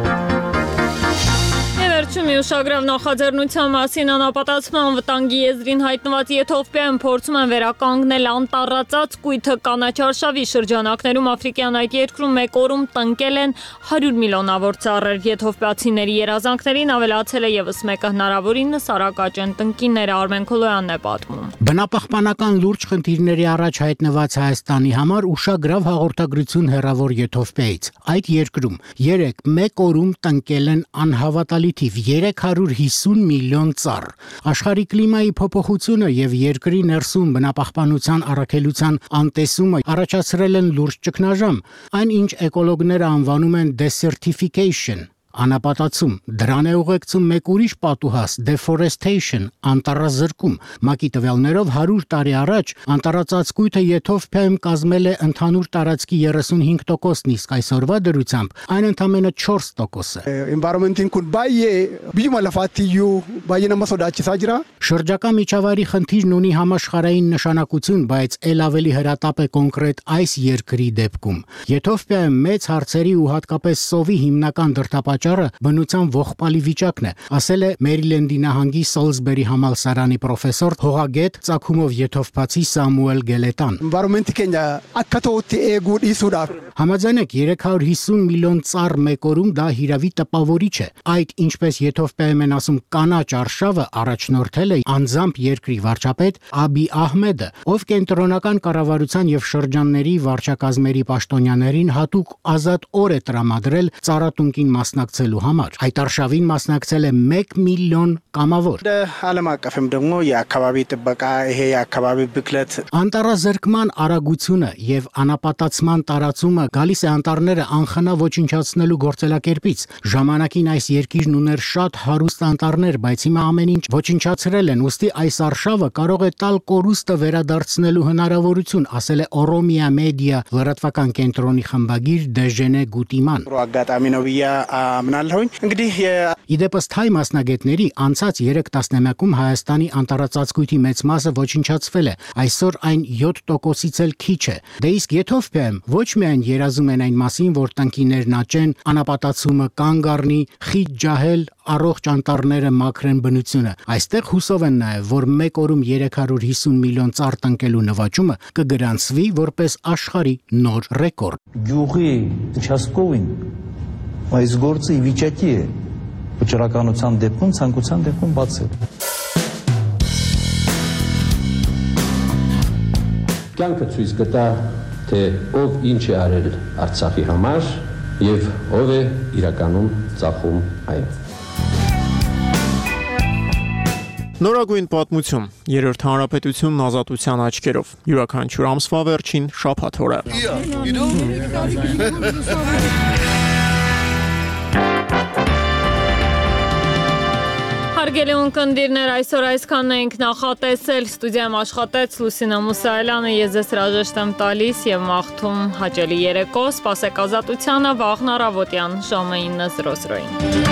Վերջում ուշագրավ նախաձեռնության մասին անապատացման վտանգի եզրին հայտնված Եթովպիայում փորձում են վերականգնել անտառածած կույթը կանաչարշավի շրջանակներում Աֆրիկյան այդ երկրում մեկ օրում տնկել են 100 միլիոնավոր ծառեր։ Եթովպիացիների երազանքներին ավելացել է եւս մեկը հնարավորինս արագաճեն տնկիները Արմեն Քոլոյանն է պատմում։ Բնապահպանական լուրջ խնդիրների առաջ հայտնված Հայաստանի համար ուշագրավ հաղորդագրություն հեռավոր Եթովպիայից։ Այդ երկրում մեկ օրում տնկել են անհավատալի 350 միլիոն ծառ։ Աշխարհի կլիմայի փոփոխությունը եւ երկրի ներսում բնապահպանության առաքելության անտեսումը առաջացրել են լուրջ ճգնաժամ, այն ինչ էկոլոգները անվանում են desertification, անապատացում։ Դրան է ուղեկցում մեկ ուրիշ պատուհաս deforestation, անտառազրկում։ ՄԱԿ-ի տվյալներով 100 տարի առաջ անտառածածկույթը Եթովպիայում կազմել է ընդհանուր տարածքի 35%-ն, իսկ այսօրվա դրությամբ այն ընդամենը 4% է։ Environment-ին kun baay'ee biyyuma lafaattiyyuu baay'ee nama sodaachisaa jira։ Շրջակա միջավայրի խնդիրն ունի համաշխարհային նշանակություն, բայց ել ավելի հրատապ է կոնկրետ այս երկրի դեպքում։ Եթովպիայում մեծ հարցերի ու հատկապես սովի հիմնական դրդապատճառ պատճառը բնության ողբալի վիճակն է, ասել է Մերիլենդի նահանգի Սոլսբերի համալսարանի պրոֆեսոր հողագետ ծագումով եթովփացի Սամուել Գելետան։ Համաձայն եք 350 միլիոն ծառ մեկ օրում դա հիրավի տպավորիչ է։ Այդ ինչպես եթովպիայում են ասում կանաչ արշավը առաջնորդել է անձամբ երկրի վարչապետ Աբի Ահմեդը, ով կենտրոնական կառավարության եւ շրջանների վարչակազմերի պաշտոնյաներին հատուկ ազատ օր է տրամադրել ծառատունկին մասնակցելու համար։ Այդ արշավին մասնակցել է 1 միլիոն կամավոր։ Անտառազրկման արագությունը եւ անապատացման տարածումը գալիս է անտառները անխնա ոչնչացնելու գործելակերպից։ Ժամանակին այս երկիրն ուներ շատ հարուստ անտառներ, բայց հիմա ամեն ինչ ոչնչացրել են, ուստի այս արշավը կարող է տալ կորուստը վերադարձնելու հնարավորություն, ասել է Օրոմիա մեդիա լրատվական կենտրոնի խմբագիր Դեժենե Գուտիման։ Իդեպս թայ մասնագետների անցած 3 տասնամյակում Հայաստանի անտառածածկույթի մեծ մասը ոչնչացվել է, այսօր այն 7%-ից էլ քիչ է։ Դե իսկ Եթովպիայում ոչ միայն երազում են այն մասին, որ տնկիներն աճեն, անապատացումը կանգ առնի, խիտ ջահել առողջ անտառները մաքրեն բնությունը։ Այստեղ հուսով են նաև, որ մեկ օրում 350 միլիոն ծառ տնկելու նվաճումը կգրանցվի որպես աշխարհի նոր ռեկորդ։ Գյուղի участковին այս գործը ի վիճակի է վճռականության դեպքում, ցանկության դեպքում բացել։ Կյանքը ցույց կտա, թե ով ինչ է արել Արցախի համար եւ ով է իրականում ծախում այն։ Նորագույն պատմություն, երրորդ հանրապետությունն ազատության աչքերով, յուրաքանչյուր ամսվա վերջին շաբաթ օրը։ Հարգելի ունկնդիրներ, այսօր այսքանն ենք նախատեսել, ստուդիայում աշխատեց Լուսինա Մուսայելյանը, ես ձեզ հրաժեշտ եմ տալիս եւ մաղթում հաճելի երեկո, սպասեք ազատությանը վաղն առավոտյան ժամը 9:00-ին։